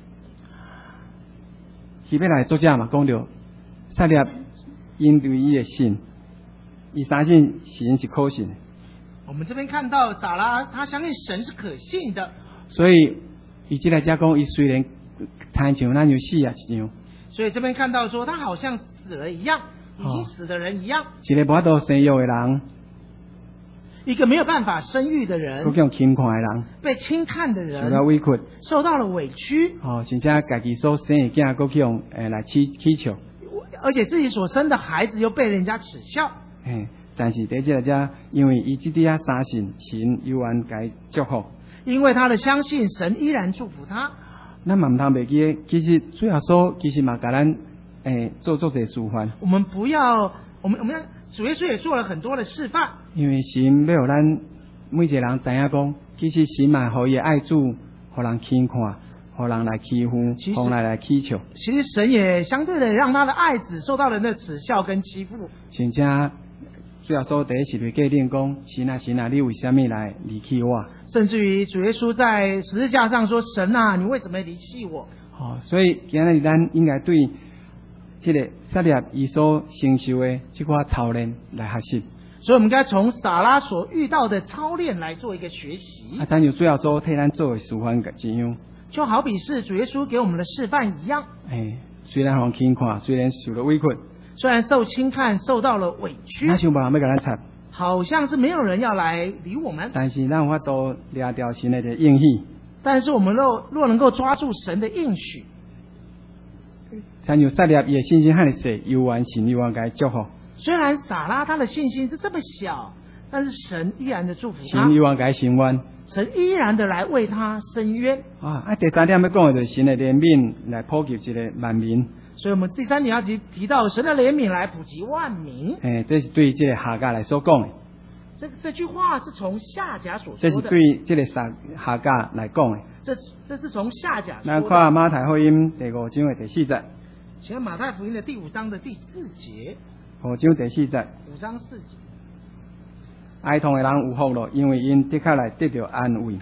S1: 希伯来作者嘛讲着，撒列因对伊的信，伊相信神是可信的。
S2: 我们这边看到撒拉，他相信神是可信的，
S1: 所以伊即个只讲，伊虽然亲像咱就死啊一样，
S2: 所以这边看到说他好像死了一样，已经死的人一样，
S1: 一个无法度生育的人，
S2: 一个没有办法生育的人，
S1: 佫叫轻看的人，
S2: 被轻看的人，
S1: 受到委屈，
S2: 受到了委屈，
S1: 哦，甚至家己所生的囝，佫去用诶来取取笑，
S2: 而且自己所生的孩子又被人家耻笑。
S1: 嘿，但是第即个只，因为伊即啲啊相信神犹原该祝福，
S2: 因为他的相信，神依然祝福他。
S1: 咱嘛毋通袂记，其实主耶稣其实嘛甲咱诶做做者示范。
S2: 我们不要，我们我们主耶稣也做了很多的示范。
S1: 因为神要让咱每一个人知影讲，其实神嘛互伊的爱主，互人轻看，互人来欺负，互人来乞笑。
S2: 其实神也相对的让他的爱子受到人的耻笑跟欺负。
S1: 甚至主耶稣第一时对界定讲：神啊神啊，你为什么来离弃我？
S2: 甚至于主耶稣在十字架上说：神啊，你为什么离弃我？
S1: 哦，所以今日咱应该对这个撒列伊所承受的这块操练来学习。
S2: 所以我们该从撒拉所遇到的操练来做一个学习。
S1: 啊，咱就主耶稣替咱做的示范一样，
S2: 就好比是主耶稣给我们的示范一样。
S1: 哎，虽然互轻看，虽然受了委屈，
S2: 虽然受轻看，受到了委屈，
S1: 那想无人要甲咱插，
S2: 好像是没有人要来理我们。
S1: 但是咱有法度抓住神的应许。
S2: 但是我们若若能够抓住神的应许，
S1: 参像撒列伊的信心遐尼细，犹原神犹原该祝福。
S2: 虽然撒拉他的信心是这么小，但是神依然的祝福他，
S1: 神犹原该伸冤，
S2: 神依然的来为他伸冤。
S1: 啊！啊，第三点要讲的就是神的怜悯来普及一个万民。
S2: 所以我们第三点要提提到神的怜悯来普及万民。
S1: 诶，这是对这个夏甲来所讲的。
S2: 这这句话是从夏甲所
S1: 这
S2: 说的。
S1: 是对这个夏夏甲来讲的。
S2: 这这是从夏甲说
S1: 咱
S2: 的。
S1: 看马太福音第五章的第四节。
S2: 请看马太福音的第五章的第四节。
S1: 五章第四节。
S2: 五章四节。
S1: 哀痛的人有福了，因为因的确来得到安慰。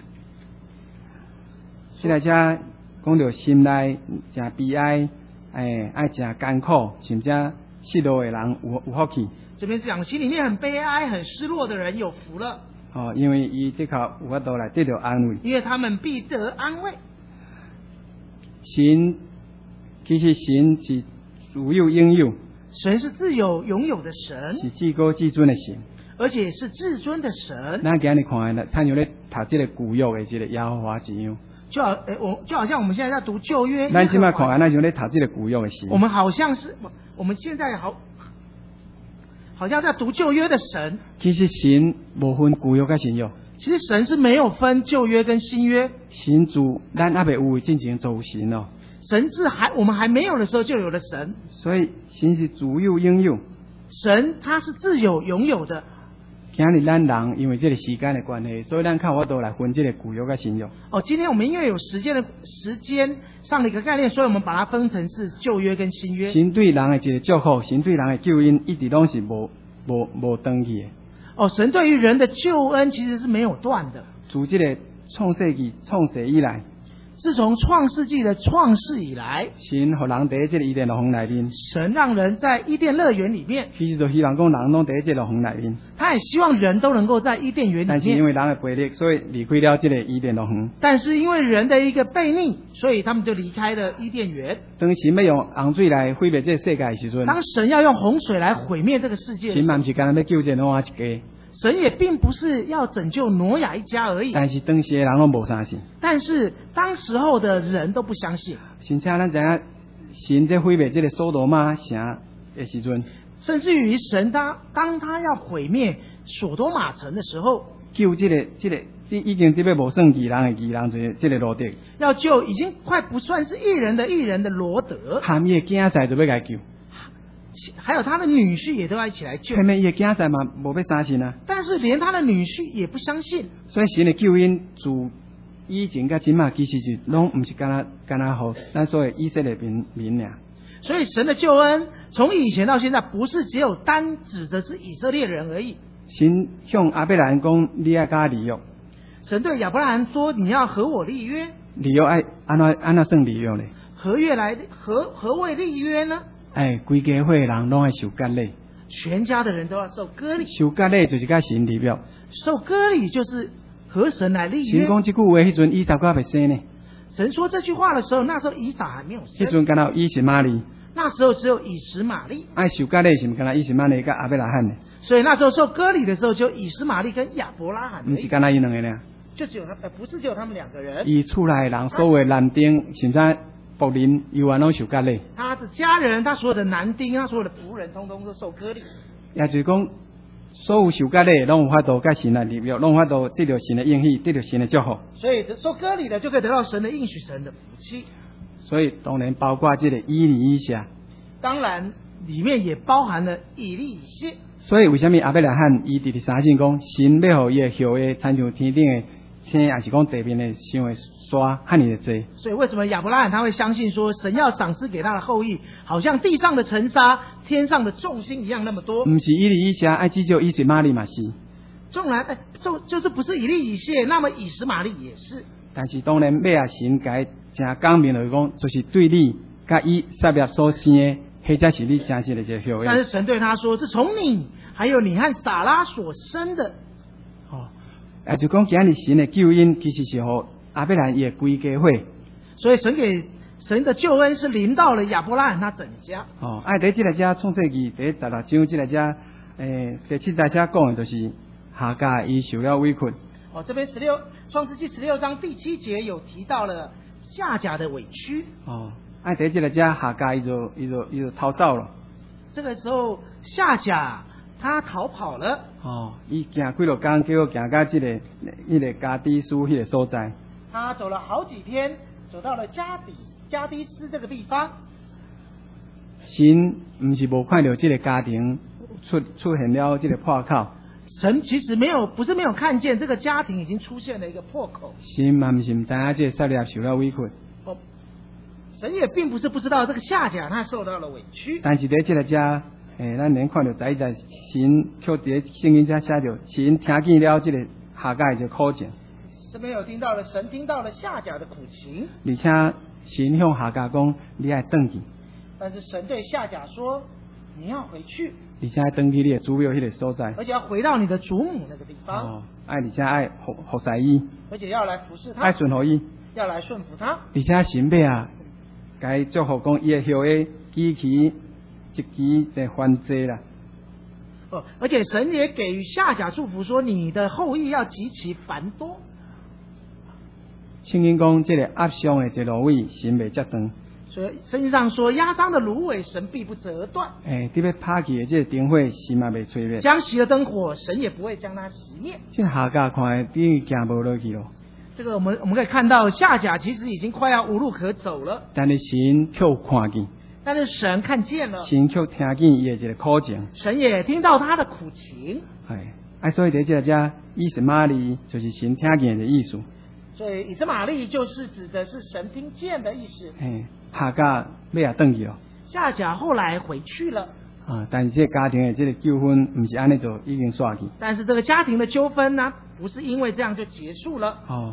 S1: 现在遮讲到心内真悲哀，诶，爱真艰苦，甚至失落的人有有福气。
S2: 这边是讲心里面很悲哀、很失落的人有福了。
S1: 哦，因为伊的确有法度来得到安慰。
S2: 因为他们必得安慰。
S1: 神其实神是自有拥有，
S2: 神是自有拥有的神，
S1: 是至高至尊的神。
S2: 而且是至尊的神。
S1: 咱今日看的，参像咧读这个古约的这个耶和华一样。
S2: 就好，诶，我就好像我们现在在读旧约。
S1: 咱今麦看的，咱像咧读这个古约的神。
S2: 我们好像是，我们现在好，好像在读旧约的神。
S1: 其实神无分旧约跟新约。
S2: 其实神是没有分旧约跟新约。
S1: 神自咱还未有进前就有神咯。
S2: 神自还我们还没有的时候就有了神。
S1: 所以神是自有拥有。
S2: 神他是自有拥有的。
S1: 今日咱人因为这个时间的关系，所以咱看法度来分这个旧约跟新约。
S2: 哦，今天我们因为有时间的时间上了一个概念，所以我们把它分成是旧约跟新约。
S1: 神对人的一个祝福，神对人的救恩，一直拢是无无无断去的。
S2: 哦，神对于人的救恩其实是没有断的。
S1: 自这个创世纪创世以来，
S2: 自从创世纪的创世以来，
S1: 神互人伫即个伊甸乐园内面，
S2: 神让人在伊甸乐园里面，
S1: 其实就希望讲人拢伫即个乐园内面。
S2: 他也希望人都能够在伊甸园里面。
S1: 但是因为人的背逆，所以离开了即个伊甸乐园。
S2: 但是因为人的一个悖逆，所以他们就离开了伊甸园。
S1: 当神要用洪水来毁灭这个世界的时阵，
S2: 当神要用洪水来毁灭这个世界的时候，
S1: 神嘛不是干那要救这挪亚一家。
S2: 神也并不是要拯救挪亚一家而已，
S1: 但是当时的人拢无相信。
S2: 但是当时候的人都不相信。
S1: 甚至咱知影，神在毁灭这个索多玛城的时阵，
S2: 甚至于神他当他要毁灭索多玛城的时候，
S1: 救这个这个这已经这边无算义人的义人，这这个罗德，
S2: 要救已经快不算是义人的义人的罗德，
S1: 含伊的囝仔就要来救。
S2: 还有他的女婿也都要一起来救，
S1: 偏偏伊的囝仔嘛无要相信啊。
S2: 但是连他的女婿也不相信。
S1: 所以神的救恩自以前甲今嘛，其实是拢唔是干那干那好，咱所谓以色列民民俩。
S2: 所以神的救恩从以前到现在，不是只有单指的是以色列人而已。
S1: 神向亚伯兰讲，你要甲立约。
S2: 神对亚伯兰说：“你要和我立约。”
S1: 立约爱安怎安怎算立约呢？
S2: 何约来何何谓立约呢？
S1: 哎，规家伙的人拢爱受割礼，
S2: 全家的人都要受割礼。
S1: 受割礼就是甲神立约，
S2: 受割礼就是和神来立约。
S1: 神讲这句话，迄阵以撒还未生呢。
S2: 神说这句话的时候，那时候以撒还没有生。
S1: 迄阵敢若以实玛利，
S2: 那时候只有以实玛利。
S1: 爱受割礼是毋敢若以实玛利甲亚伯拉罕呢？
S2: 所以那时候受割礼的时候，就以实玛利跟亚伯拉罕。
S1: 毋是敢若伊两个呢？
S2: 就只有他，呃，不是只有他们两个人。
S1: 伊厝内人所有的男丁，甚至仆人，有安拢受割礼。
S2: 他的家人，他所有的男丁，他所有的仆人，通通都受割礼。
S1: 也就是讲，所有受割礼拢有法度甲神来立约，拢有法度得到神的应许，得到神的祝福。
S2: 所以受割礼的就可以得到神的应许，神的福气。
S1: 所以当然包括这个以利以下。
S2: 当然里面也包含了以利以谢。
S1: 所以为什么亚伯拉罕伊伫第三信讲，神要互伊的后裔亲像天顶的星，也是讲地面的像的沙，汉尼的多。
S2: 所以为什么亚伯拉罕他会相信说，神要赏赐给他的后裔，好像地上的尘沙、天上的众星一样那么多？
S1: 不是以利以下，爱只有以实玛利嘛是。
S2: 纵然哎，就就是不是以利以谢，那么以实玛利也是。
S1: 但是当然，尾啊神该真讲明来讲，就是对你甲以撒列所生的，或者是你真实的这个后裔。
S2: 但是神对他说，是从你还有你和撒拉所生的。
S1: 哦，也就讲今日神的救恩，其实是互亚伯兰也归家伙。
S2: 所以神给神的救恩是临到了亚伯拉罕他整家。
S1: 哦，爱在这个家创世纪第十六章这个家，诶，第七大家讲的就是夏甲伊受了委屈。
S2: 哦，这边十六创世纪十六章第七节有提到了夏甲的委屈。
S1: 哦，爱在这个家夏甲伊就伊就伊就逃走了。
S2: 这个时候夏甲他逃跑了。
S1: 哦，伊行几落工，结果行到这个迄个加低斯迄个所在。
S2: 他走了好几天，走到了加底加低斯这个地方。
S1: 神唔是无看到这个家庭出出现了这个破口。
S2: 神其实没有，不是没有看见这个家庭已经出现了一个破口。
S1: 神嘛唔是唔知影这个撒列受了委屈。
S2: 哦，神也并不是不知道这个夏甲他受到了委屈。
S1: 但是在这个家，诶，咱能看到在在神却伫圣经遮写着，神听见了这个夏甲的这个苦情。
S2: 这边有听到了，神听到了夏甲的苦情。
S1: 而且神向夏甲讲，你爱回去。
S2: 但是神对夏甲说，你要回去。
S1: 而且爱回去你的祖庙迄个所在。
S2: 而且要回到你的祖母那个地方。
S1: 哦，爱而且爱服服侍伊。
S2: 而且要来服侍他。
S1: 爱顺服伊。
S2: 要来顺服他。
S1: 而且神要啊，该祝福讲伊的后裔支起一期在翻济啦。
S2: 哦，而且神也给予夏甲祝福说，你的后裔要极其繁多。
S1: 圣经讲，这个压伤的这芦苇，神未折断。
S2: 所以圣经上说，压伤的芦苇，神必不折断。
S1: 诶，特别拍起的这个灯火，神嘛未吹灭。
S2: 将熄了灯火，神也不会将它熄灭。
S1: 这夏甲看的等于行无落去咯。
S2: 这个我们我们可以看到，夏甲其实已经快要无路可走了。
S1: 但是神却看见。
S2: 但是神看见了。
S1: 神却听见伊的这个苦情。
S2: 神也听到他的苦情。
S1: 哎，啊，所以在这个遮，以实玛利就是神听见的意思。
S2: 所以以实玛利就是指的是神听见的意思。
S1: 嘿，夏甲尾也回去了。
S2: 夏甲后来回去了。
S1: 啊，但是这个家庭的这个纠纷，不是安尼就已经煞去。
S2: 但是这个家庭的纠纷呢，不是因为这样就结束了。
S1: 哦，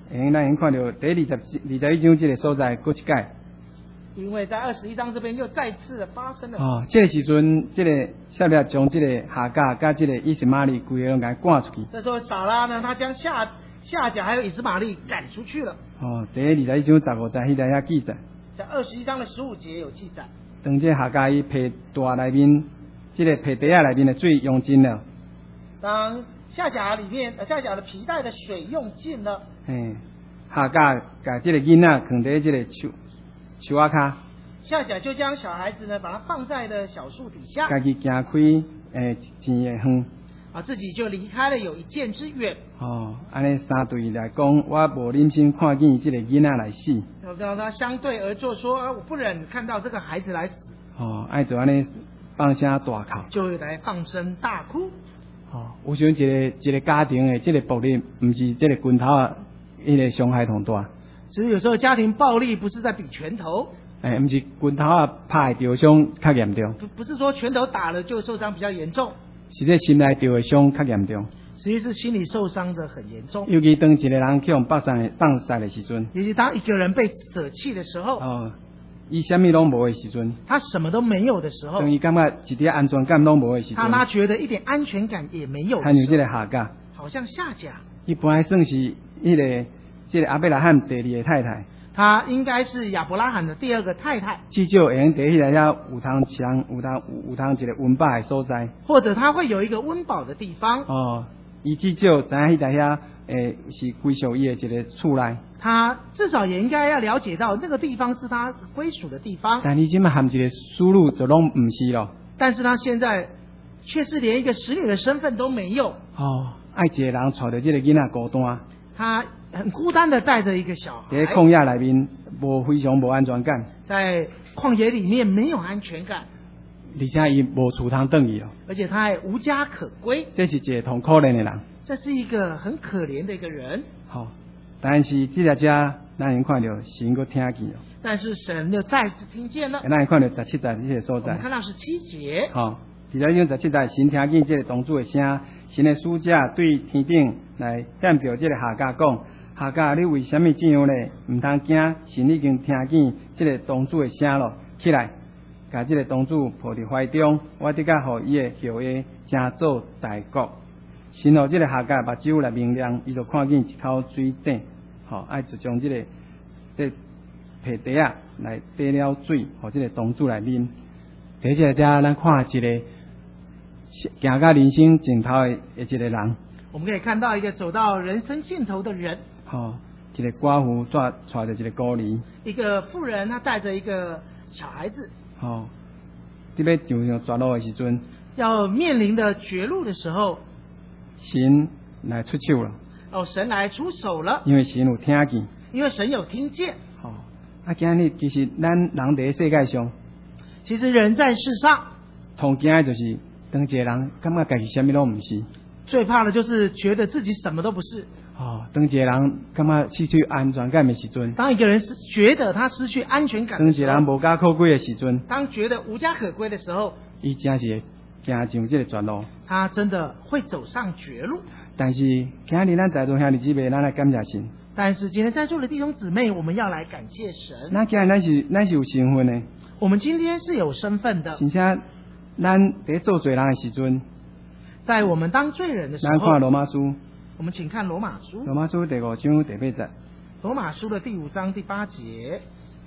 S1: 诶，咱已经看到第二十二十一章这个所在，过一解。
S2: 因为在二十一章这边又再次的发生了。
S1: 哦，这个时阵，这个撒拉将这个夏甲甲这个以实玛利规个拢给赶出去。
S2: 这时候撒拉呢，他将夏夏甲还有以实玛利赶出去了。
S1: 哦，第二十一章十五节迄个遐记载。
S2: 在二十一章的十五节有记载。
S1: 当这夏甲伊皮大内面，这个皮袋啊内面的水用尽了。
S2: 当夏甲里面，呃，夏甲的皮带的水用尽了。
S1: 嘿，夏甲甲这个囡仔放在这个树树仔骹。
S2: 夏甲就将小孩子呢，把它放在了小树底下。
S1: 家己行开诶钱的远。
S2: 啊，自己就离开了有一箭之远。
S1: 哦，安尼三对来讲，我无忍心看见这个囡仔来死。
S2: 然后他相对而坐说，啊，我不忍看到这个孩子来死。
S1: 哦，爱就安尼放声大哭。
S2: 就会来放声大哭。
S1: 哦，有时阵一个一个家庭的这个暴力，唔是这个拳头啊，迄个伤害同大。
S2: 其实有时候家庭暴力不是在比拳头。
S1: 诶，唔是拳头啊拍着伤较严重。
S2: 不不是说拳头打了就受伤比较严重。
S1: 是这心内着的伤较严重。
S2: 实际是心理受伤的很严重。
S1: 尤其当一个人去用放散的放散的时阵。
S2: 尤其当一个人被舍弃的时候。
S1: 哦。伊什么拢无的时阵，
S2: 他什么都没有的时候，
S1: 等于感觉一点安全感拢无的时阵，
S2: 他他觉得一点安全感也没有。
S1: 还有这个夏甲，
S2: 好像夏甲，
S1: 伊本来算是迄个这个亚伯拉罕第二个太太，
S2: 他应该是亚伯拉罕的第二个太太。
S1: 至少会用在迄个遐有通强有通有通一个温饱的所在，
S2: 或者他会有一个温饱的地方。
S1: 哦，伊至少知影迄台遐诶是归属伊的一个厝内。
S2: 他至少也应该要了解到那个地方是他归属的地方。
S1: 但你今麦含一个输入就拢唔是咯。
S2: 但是他现在却是连一个使女的身份都没有。
S1: 哦，爱一个人带着这个囡仔孤单。
S2: 他很孤单的带着一个小孩。
S1: 在旷野内面，无非常无安全感。
S2: 在旷野里面没有安全感。
S1: 而且伊无厝通转去哦。
S2: 而且他还无家可归。
S1: 这是一个同可怜的人。
S2: 这是一个很可怜的一个人。
S1: 好、哦。但是这个家，咱已看到神个听见了。
S2: 但是神又再次听见了。
S1: 咱已看到十七节这个所在。
S2: 我们看到十七节。
S1: 好、哦，第二章十七节，神听见这个同主的声，神的使者对天顶来代表这个夏甲讲：夏甲，你为什么这样呢？唔通惊，神已经听见这个同主的声了，起来，把这个同主抱伫怀中，我得甲予伊的后裔成做大国。神哦，这个夏甲目睭来明亮，伊就看见一口水井，吼、哦，爱就将这个这皮袋啊来滴了水，互这个同主来啉。第一个只，咱看一个行到人生尽头的一个人。
S2: 我们可以看到一个走到人生尽头的人。
S1: 吼、哦，一个寡妇带带着一个孤儿。
S2: 一个妇人，她带着一个小孩子。
S1: 吼、哦，伫要上上绝路的时阵，
S2: 要面临的绝路的时候。
S1: 神来出手了，
S2: 哦，神来出手了，
S1: 因为神有听见，
S2: 因为神有听见。
S1: 哦，啊，今日其实咱人在世界上，
S2: 其实人在世上，
S1: 同惊的就是当一个人感觉家己什么都唔是，
S2: 最怕的就是觉得自己什么都不是。
S1: 哦，当一个人感觉失去安全感的时阵，
S2: 当一个人是觉得他失去安全感
S1: 当
S2: 的时候，
S1: 一个人无家可归的时阵，
S2: 当觉得无家可归的时候，
S1: 伊真是行上这个绝路。
S2: 他真的会走上绝路。
S1: 但是今日咱在座兄弟姊妹，咱来感谢神。
S2: 但是今天在座的弟兄姊妹，我们要来感谢神。
S1: 那今日咱是咱是有身份的。
S2: 我们今天是有身份的。
S1: 真正咱在做罪人的时阵，
S2: 在我们当罪人的时候，
S1: 咱看罗马书。
S2: 我们请看罗马书。
S1: 罗马书第五章第八节。
S2: 罗马书的第五章第八节。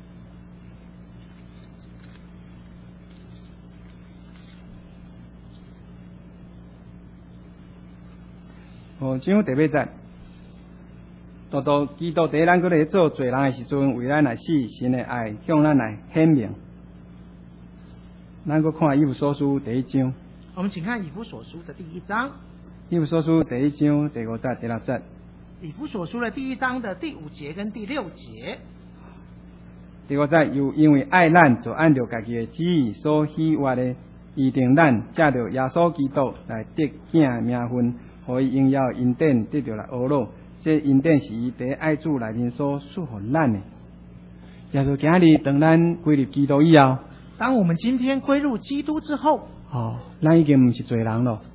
S1: 五章第八节，独独基督在咱搁咧做罪人的时阵，为咱来死，神的爱向咱来显明。咱搁看以弗所书第一章。
S2: 我们请看以弗所书的第一章。
S1: 以弗所书第一章第五节、第六节。
S2: 以弗所书的第一章的第五节跟第六节。
S1: 第五节又因为爱咱，就按照家己的旨意所喜悦的，预定咱借着耶稣基督来得囝名分。可以应要恩典得到来阿罗，这恩典是伊在爱主内面所赐予咱的。耶稣今日当咱归入基督以后，
S2: 当我们今天归入基督之后，
S1: 哦，咱已经不是罪人了。
S2: 我们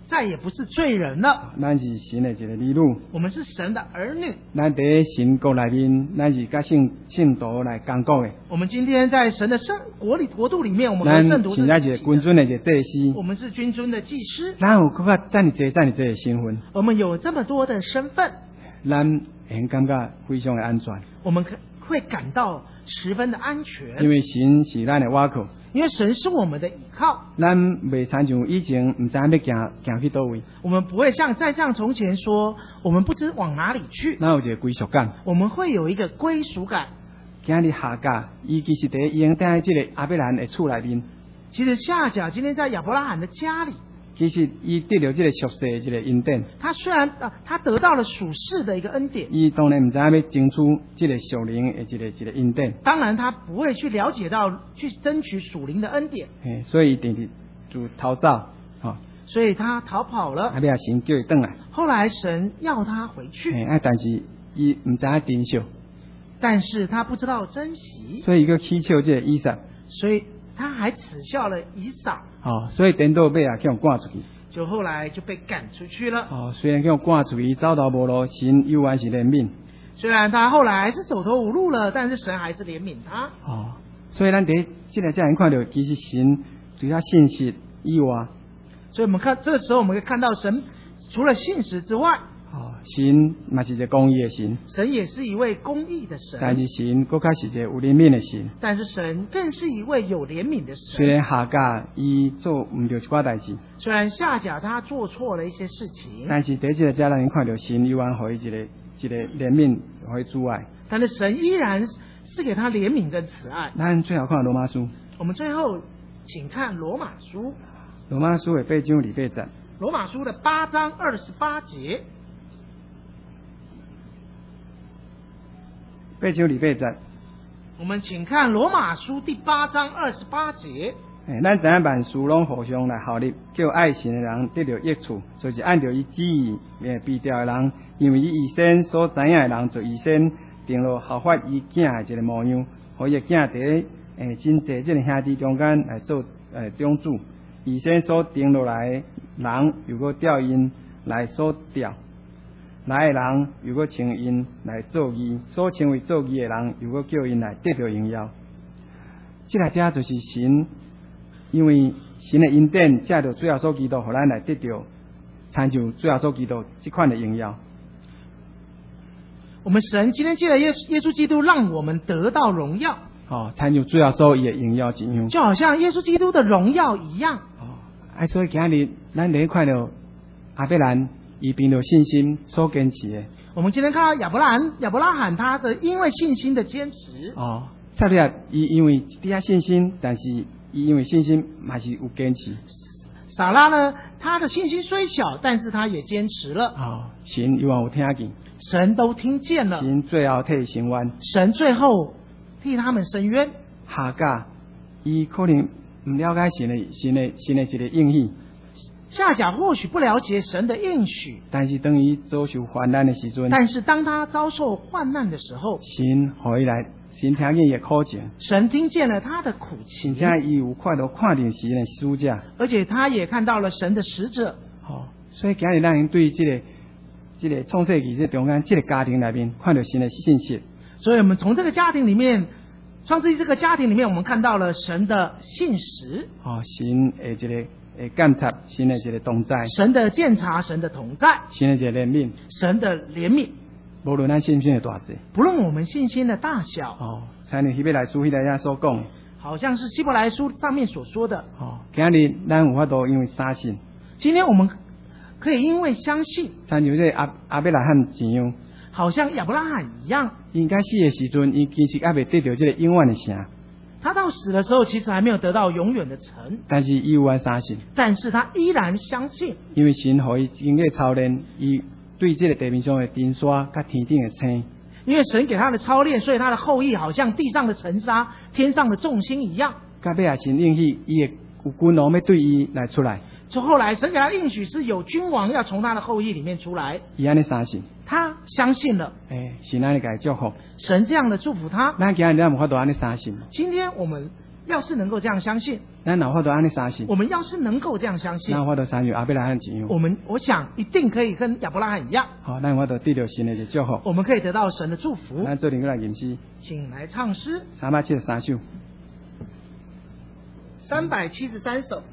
S2: 再也不是罪人了。
S1: 咱是神的一个儿女，
S2: 我们是神的儿女。
S1: 咱伫神国内面，咱是甲圣圣徒来共国的。
S2: 我们今天在神的圣国里国度里面，我们和圣徒是
S1: 咱是一个君尊的一个祭司，
S2: 我们是君尊的祭司。
S1: 咱有更较赞济赞济的身份，
S2: 我们有这么多的身份，
S1: 咱会感觉非常的安全。
S2: 我们会感到十分的安全，
S1: 因为神是咱的倚靠。
S2: 因为神是我们的倚靠，
S1: 咱袂参像以前唔知要行行去倒位，
S2: 我们不会像再像从前说，我们不知往哪里去，
S1: 咱有一个归属感，
S2: 我们会有一个归属感。
S1: 今日下甲，伊其实伫应在即个亚伯兰的厝内面。
S2: 其实夏甲今天在亚伯拉罕的家里，
S1: 其实伊得到这个属世的这个恩典。
S2: 他虽然啊，他得到了属世的一个恩典，
S1: 伊当然唔知要争取这个属灵的这个这个恩典。
S2: 当然他不会去了解到去争取属灵的恩典，
S1: 嘿，所以一定就逃走，哈，
S2: 所以他逃跑了。
S1: 啊，要神叫伊转来。
S2: 后来神要他回去，
S1: 嘿，啊，但是伊唔知影珍惜，
S2: 但是他不知道珍惜，
S1: 所以伊个乞笑这个以撒，
S2: 所以他还耻笑了以扫。
S1: 哦，所以颠倒尾啊，叫人赶出去。
S2: 就后来就被赶出去了。
S1: 哦，虽然叫人赶出去，走投无路，神依然是怜悯。
S2: 虽然他后来是走投无路了，但是神还是怜悯他。
S1: 哦，所以咱第这个叫人看到，其实神对他信实以外，
S2: 所以我们看这个时候，我们可以看到神除了信实之外，
S1: 哦，神嘛是一个公义的神，
S2: 神也是一位公义的神。
S1: 但是神更加是一个有怜悯的神。
S2: 但是神更是一位有怜悯的神。
S1: 虽然下甲伊做唔对一寡代志，
S2: 虽然夏甲他做错了一些事情，
S1: 但是第这个叫人看到神依然互伊一个一个怜悯，互伊阻碍。
S2: 但是神依然是给他怜悯跟慈爱。
S1: 咱最后看罗马书，
S2: 我们最后请看罗马书，
S1: 罗马书的八章二八节，
S2: 罗马书的八章二十八节。
S1: 八章二八节，
S2: 我们请看罗马书第八章二十八节。
S1: 诶，咱知影万事拢互相来效力，叫爱神的人得到益处，就是按照伊旨意诶避掉的人，因为伊预先所知影的人，就预先定落效法伊囝的一个模样，互伊的囝伫诶真济即个兄弟中间来做诶种子，预先所定落来的人，如果调因来所调。来的人如果请因来做义，所成为做义的人如果叫因来得到荣耀，这个家就是神，因为神的恩典借着主耶稣基督，互咱来得到参像主耶稣基督这款的荣耀。
S2: 我们神今天借着耶耶稣基督，让我们得到荣耀。
S1: 哦，参像主耶稣伊的荣耀一样，
S2: 就好像耶稣基督的荣耀一样。
S1: 哦，啊，所以今日咱来看到亚伯兰。伊凭着信心所坚持的。
S2: 我们今天看到亚伯兰、亚伯拉罕，他的因为信心的坚持。
S1: 哦，撒利亚伊因为底下信心，但是伊因为信心嘛是有坚持。
S2: 撒拉呢，他的信心虽小，但是他也坚持了。
S1: 哦，神有有听见，
S2: 神都听见了。
S1: 神最后替伸冤，
S2: 神最后替他们伸冤。
S1: 下甲伊可能唔了解神的神的神的一个应许。
S2: 夏甲或许不了解神的应许，
S1: 但是当伊遭受患难的时阵，
S2: 但是当他遭受患难的时候，
S1: 神互伊来，神听见伊的苦情，
S2: 神听见了他的苦情，
S1: 并且伊有看到看到神的使者，
S2: 而且他也看到了神的使者。
S1: 哦，所以今日咱对这个这个创世纪这中间这个家庭里面看到神的信息，
S2: 所以我们从这个家庭里面，创世纪这个家庭里面，我们看到了神的信实。
S1: 哦，神的这个。诶，监察神的一个同在，
S2: 神的监察，神的同在，
S1: 神的一个怜悯，
S2: 神的怜悯。
S1: 无论咱信心的大小，
S2: 不论我们信心的大小。
S1: 哦，像你希伯来书迄个遐所讲，
S2: 好像是希伯来书上面所说的。
S1: 哦，今日咱有法度因为相信，
S2: 今天我们可以因为相信，
S1: 像就这阿阿伯拉罕一样，
S2: 好像亚伯拉罕一样，
S1: 应该死的时阵，伊其实还未得到这个永远的城。
S2: 他到死的时候，其实还没有得到永远的城，
S1: 但是伊有爱相信，
S2: 但是他依然相信，
S1: 因为神互伊经过操练，伊对这个地面上的尘沙、甲天顶的星，
S2: 因为神给他的操练，所以他的后裔好像地上的尘沙、天上的众星一样。
S1: 甲尾啊，神应许伊的有君王要对伊来出来，
S2: 就后来神给他应许是有君王要从他的后裔里面出来，
S1: 伊安尼相信，
S2: 他相信了，
S1: 诶，神安尼甲伊祝福，
S2: 神这样的祝福他。
S1: 咱今日咱无法度安尼相信。
S2: 今天我们要是能够这样相信，
S1: 咱若法度安尼相信，
S2: 我们要是能够这样相信，
S1: 咱有法度相信亚伯拉罕一样，
S2: 我们我想一定可以跟亚伯拉罕一样，
S1: 好，咱有法度得到神的一个祝福，
S2: 我们可以得到神的祝福。
S1: 咱做另外吟诗，
S2: 请来唱诗
S1: 三百七十三首。
S2: 三百七十三首。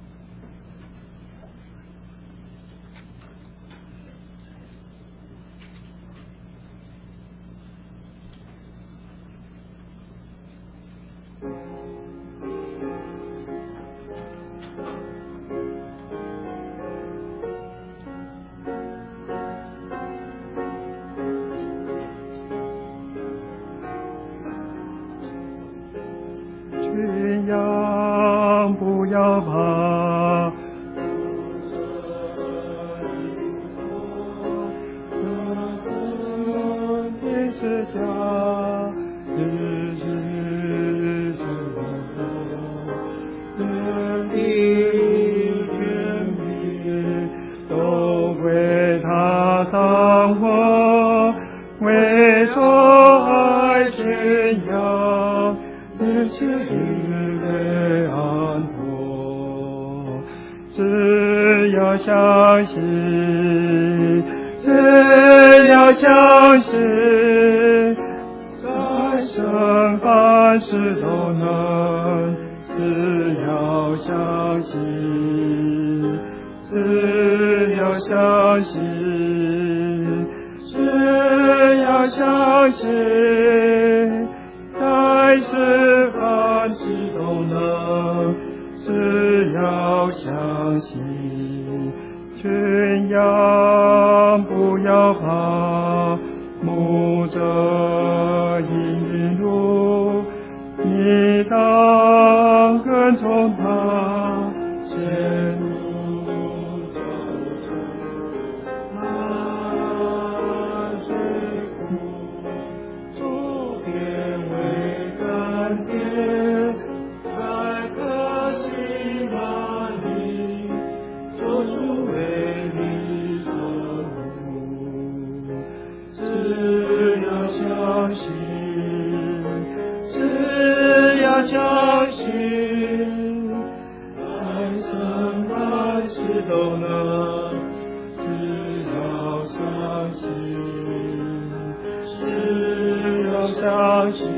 S1: 群羊不要怕，天使家，日日之天地天地都为他当活，为做爱群羊。日去日安妥，只要相信，只要相信，在生凡事都能。只要相信，只要相信，只要相信。在世凡事都能，只要相信。群羊不要怕，牧者引路，你当跟从他，前路走着，那最苦，主便为甘甜，在可喜那里，做出为你的路。只要相信，只要相信，在生凡事都能。只要相信，只要相信，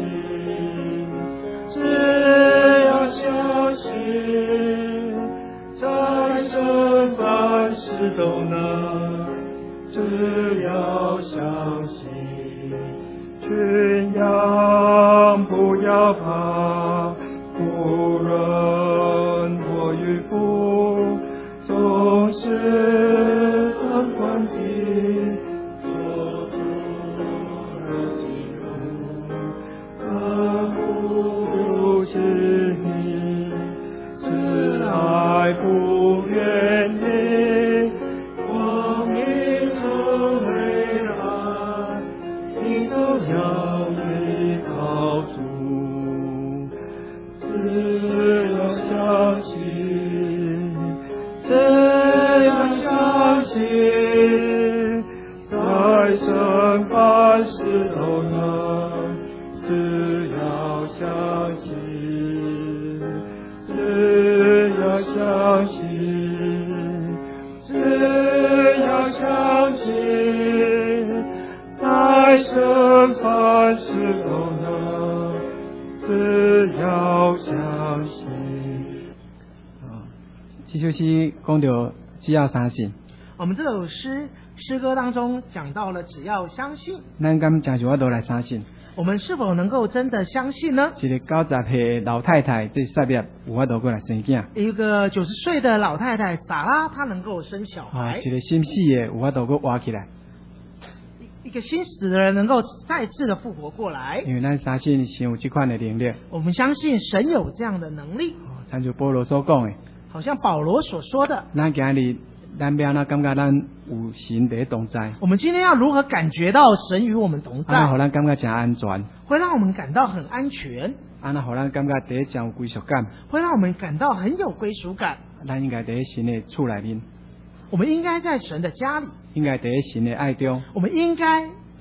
S1: 只要相信，在生凡事都能。只要相信，群羊不要怕，无论我与父，总是缓缓地做出了记录，看不留是你，慈爱不远离，光明成为爱，你都要依靠主。只要相信，只要相信，在生凡事都能。只要相信，只要相信，只要相信，在生凡事都能。只要相信。啊，这就是讲到只要相信。
S2: 我们这首诗诗歌当中讲到了只要相信，
S1: 咱敢真有法度来相信？
S2: 我们是否能够真的相信呢？
S1: 一个九十岁的老太太，这三月有法度过来生囝。
S2: 一个九十岁的老太太撒拉，她能够生小孩。
S1: 啊，一个心死的有法度过活起来。
S2: 一个心死的人能够再次的复活过来，
S1: 因为咱相信神有这款的能力。
S2: 我们相信神有这样的能力。
S1: 哦，参照保罗所讲的，
S2: 好像保罗所说的，
S1: 咱今日咱要安怎感觉咱有神在同在？
S2: 我们今天要如何感觉到神与我们同在？
S1: 安怎让咱感觉真安全？
S2: 会让我们感到很安全。
S1: 安怎让咱感觉第一真有归属感？
S2: 会让我们感到很有归属感。
S1: 咱应该在神的厝内面。
S2: 我们应该在神的家里。
S1: 应该在神的爱中。
S2: 我们应该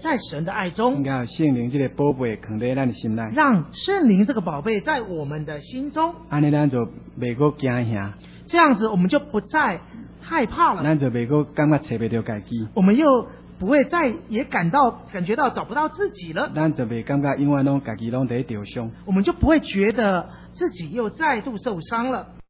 S2: 在神的爱中，
S1: 应该有圣灵这个宝贝藏在咱的心内，
S2: 让圣灵这个宝贝在我们的心中，
S1: 安尼咱就袂阁惊吓，
S2: 这样子我们就不再害怕了，
S1: 咱就袂阁感觉找不到家己，
S2: 我们又不会再也感到感觉到找不到自己了，
S1: 咱就袂感觉永远拢家己拢在受伤，
S2: 我们就不会觉得自己又再度受伤了。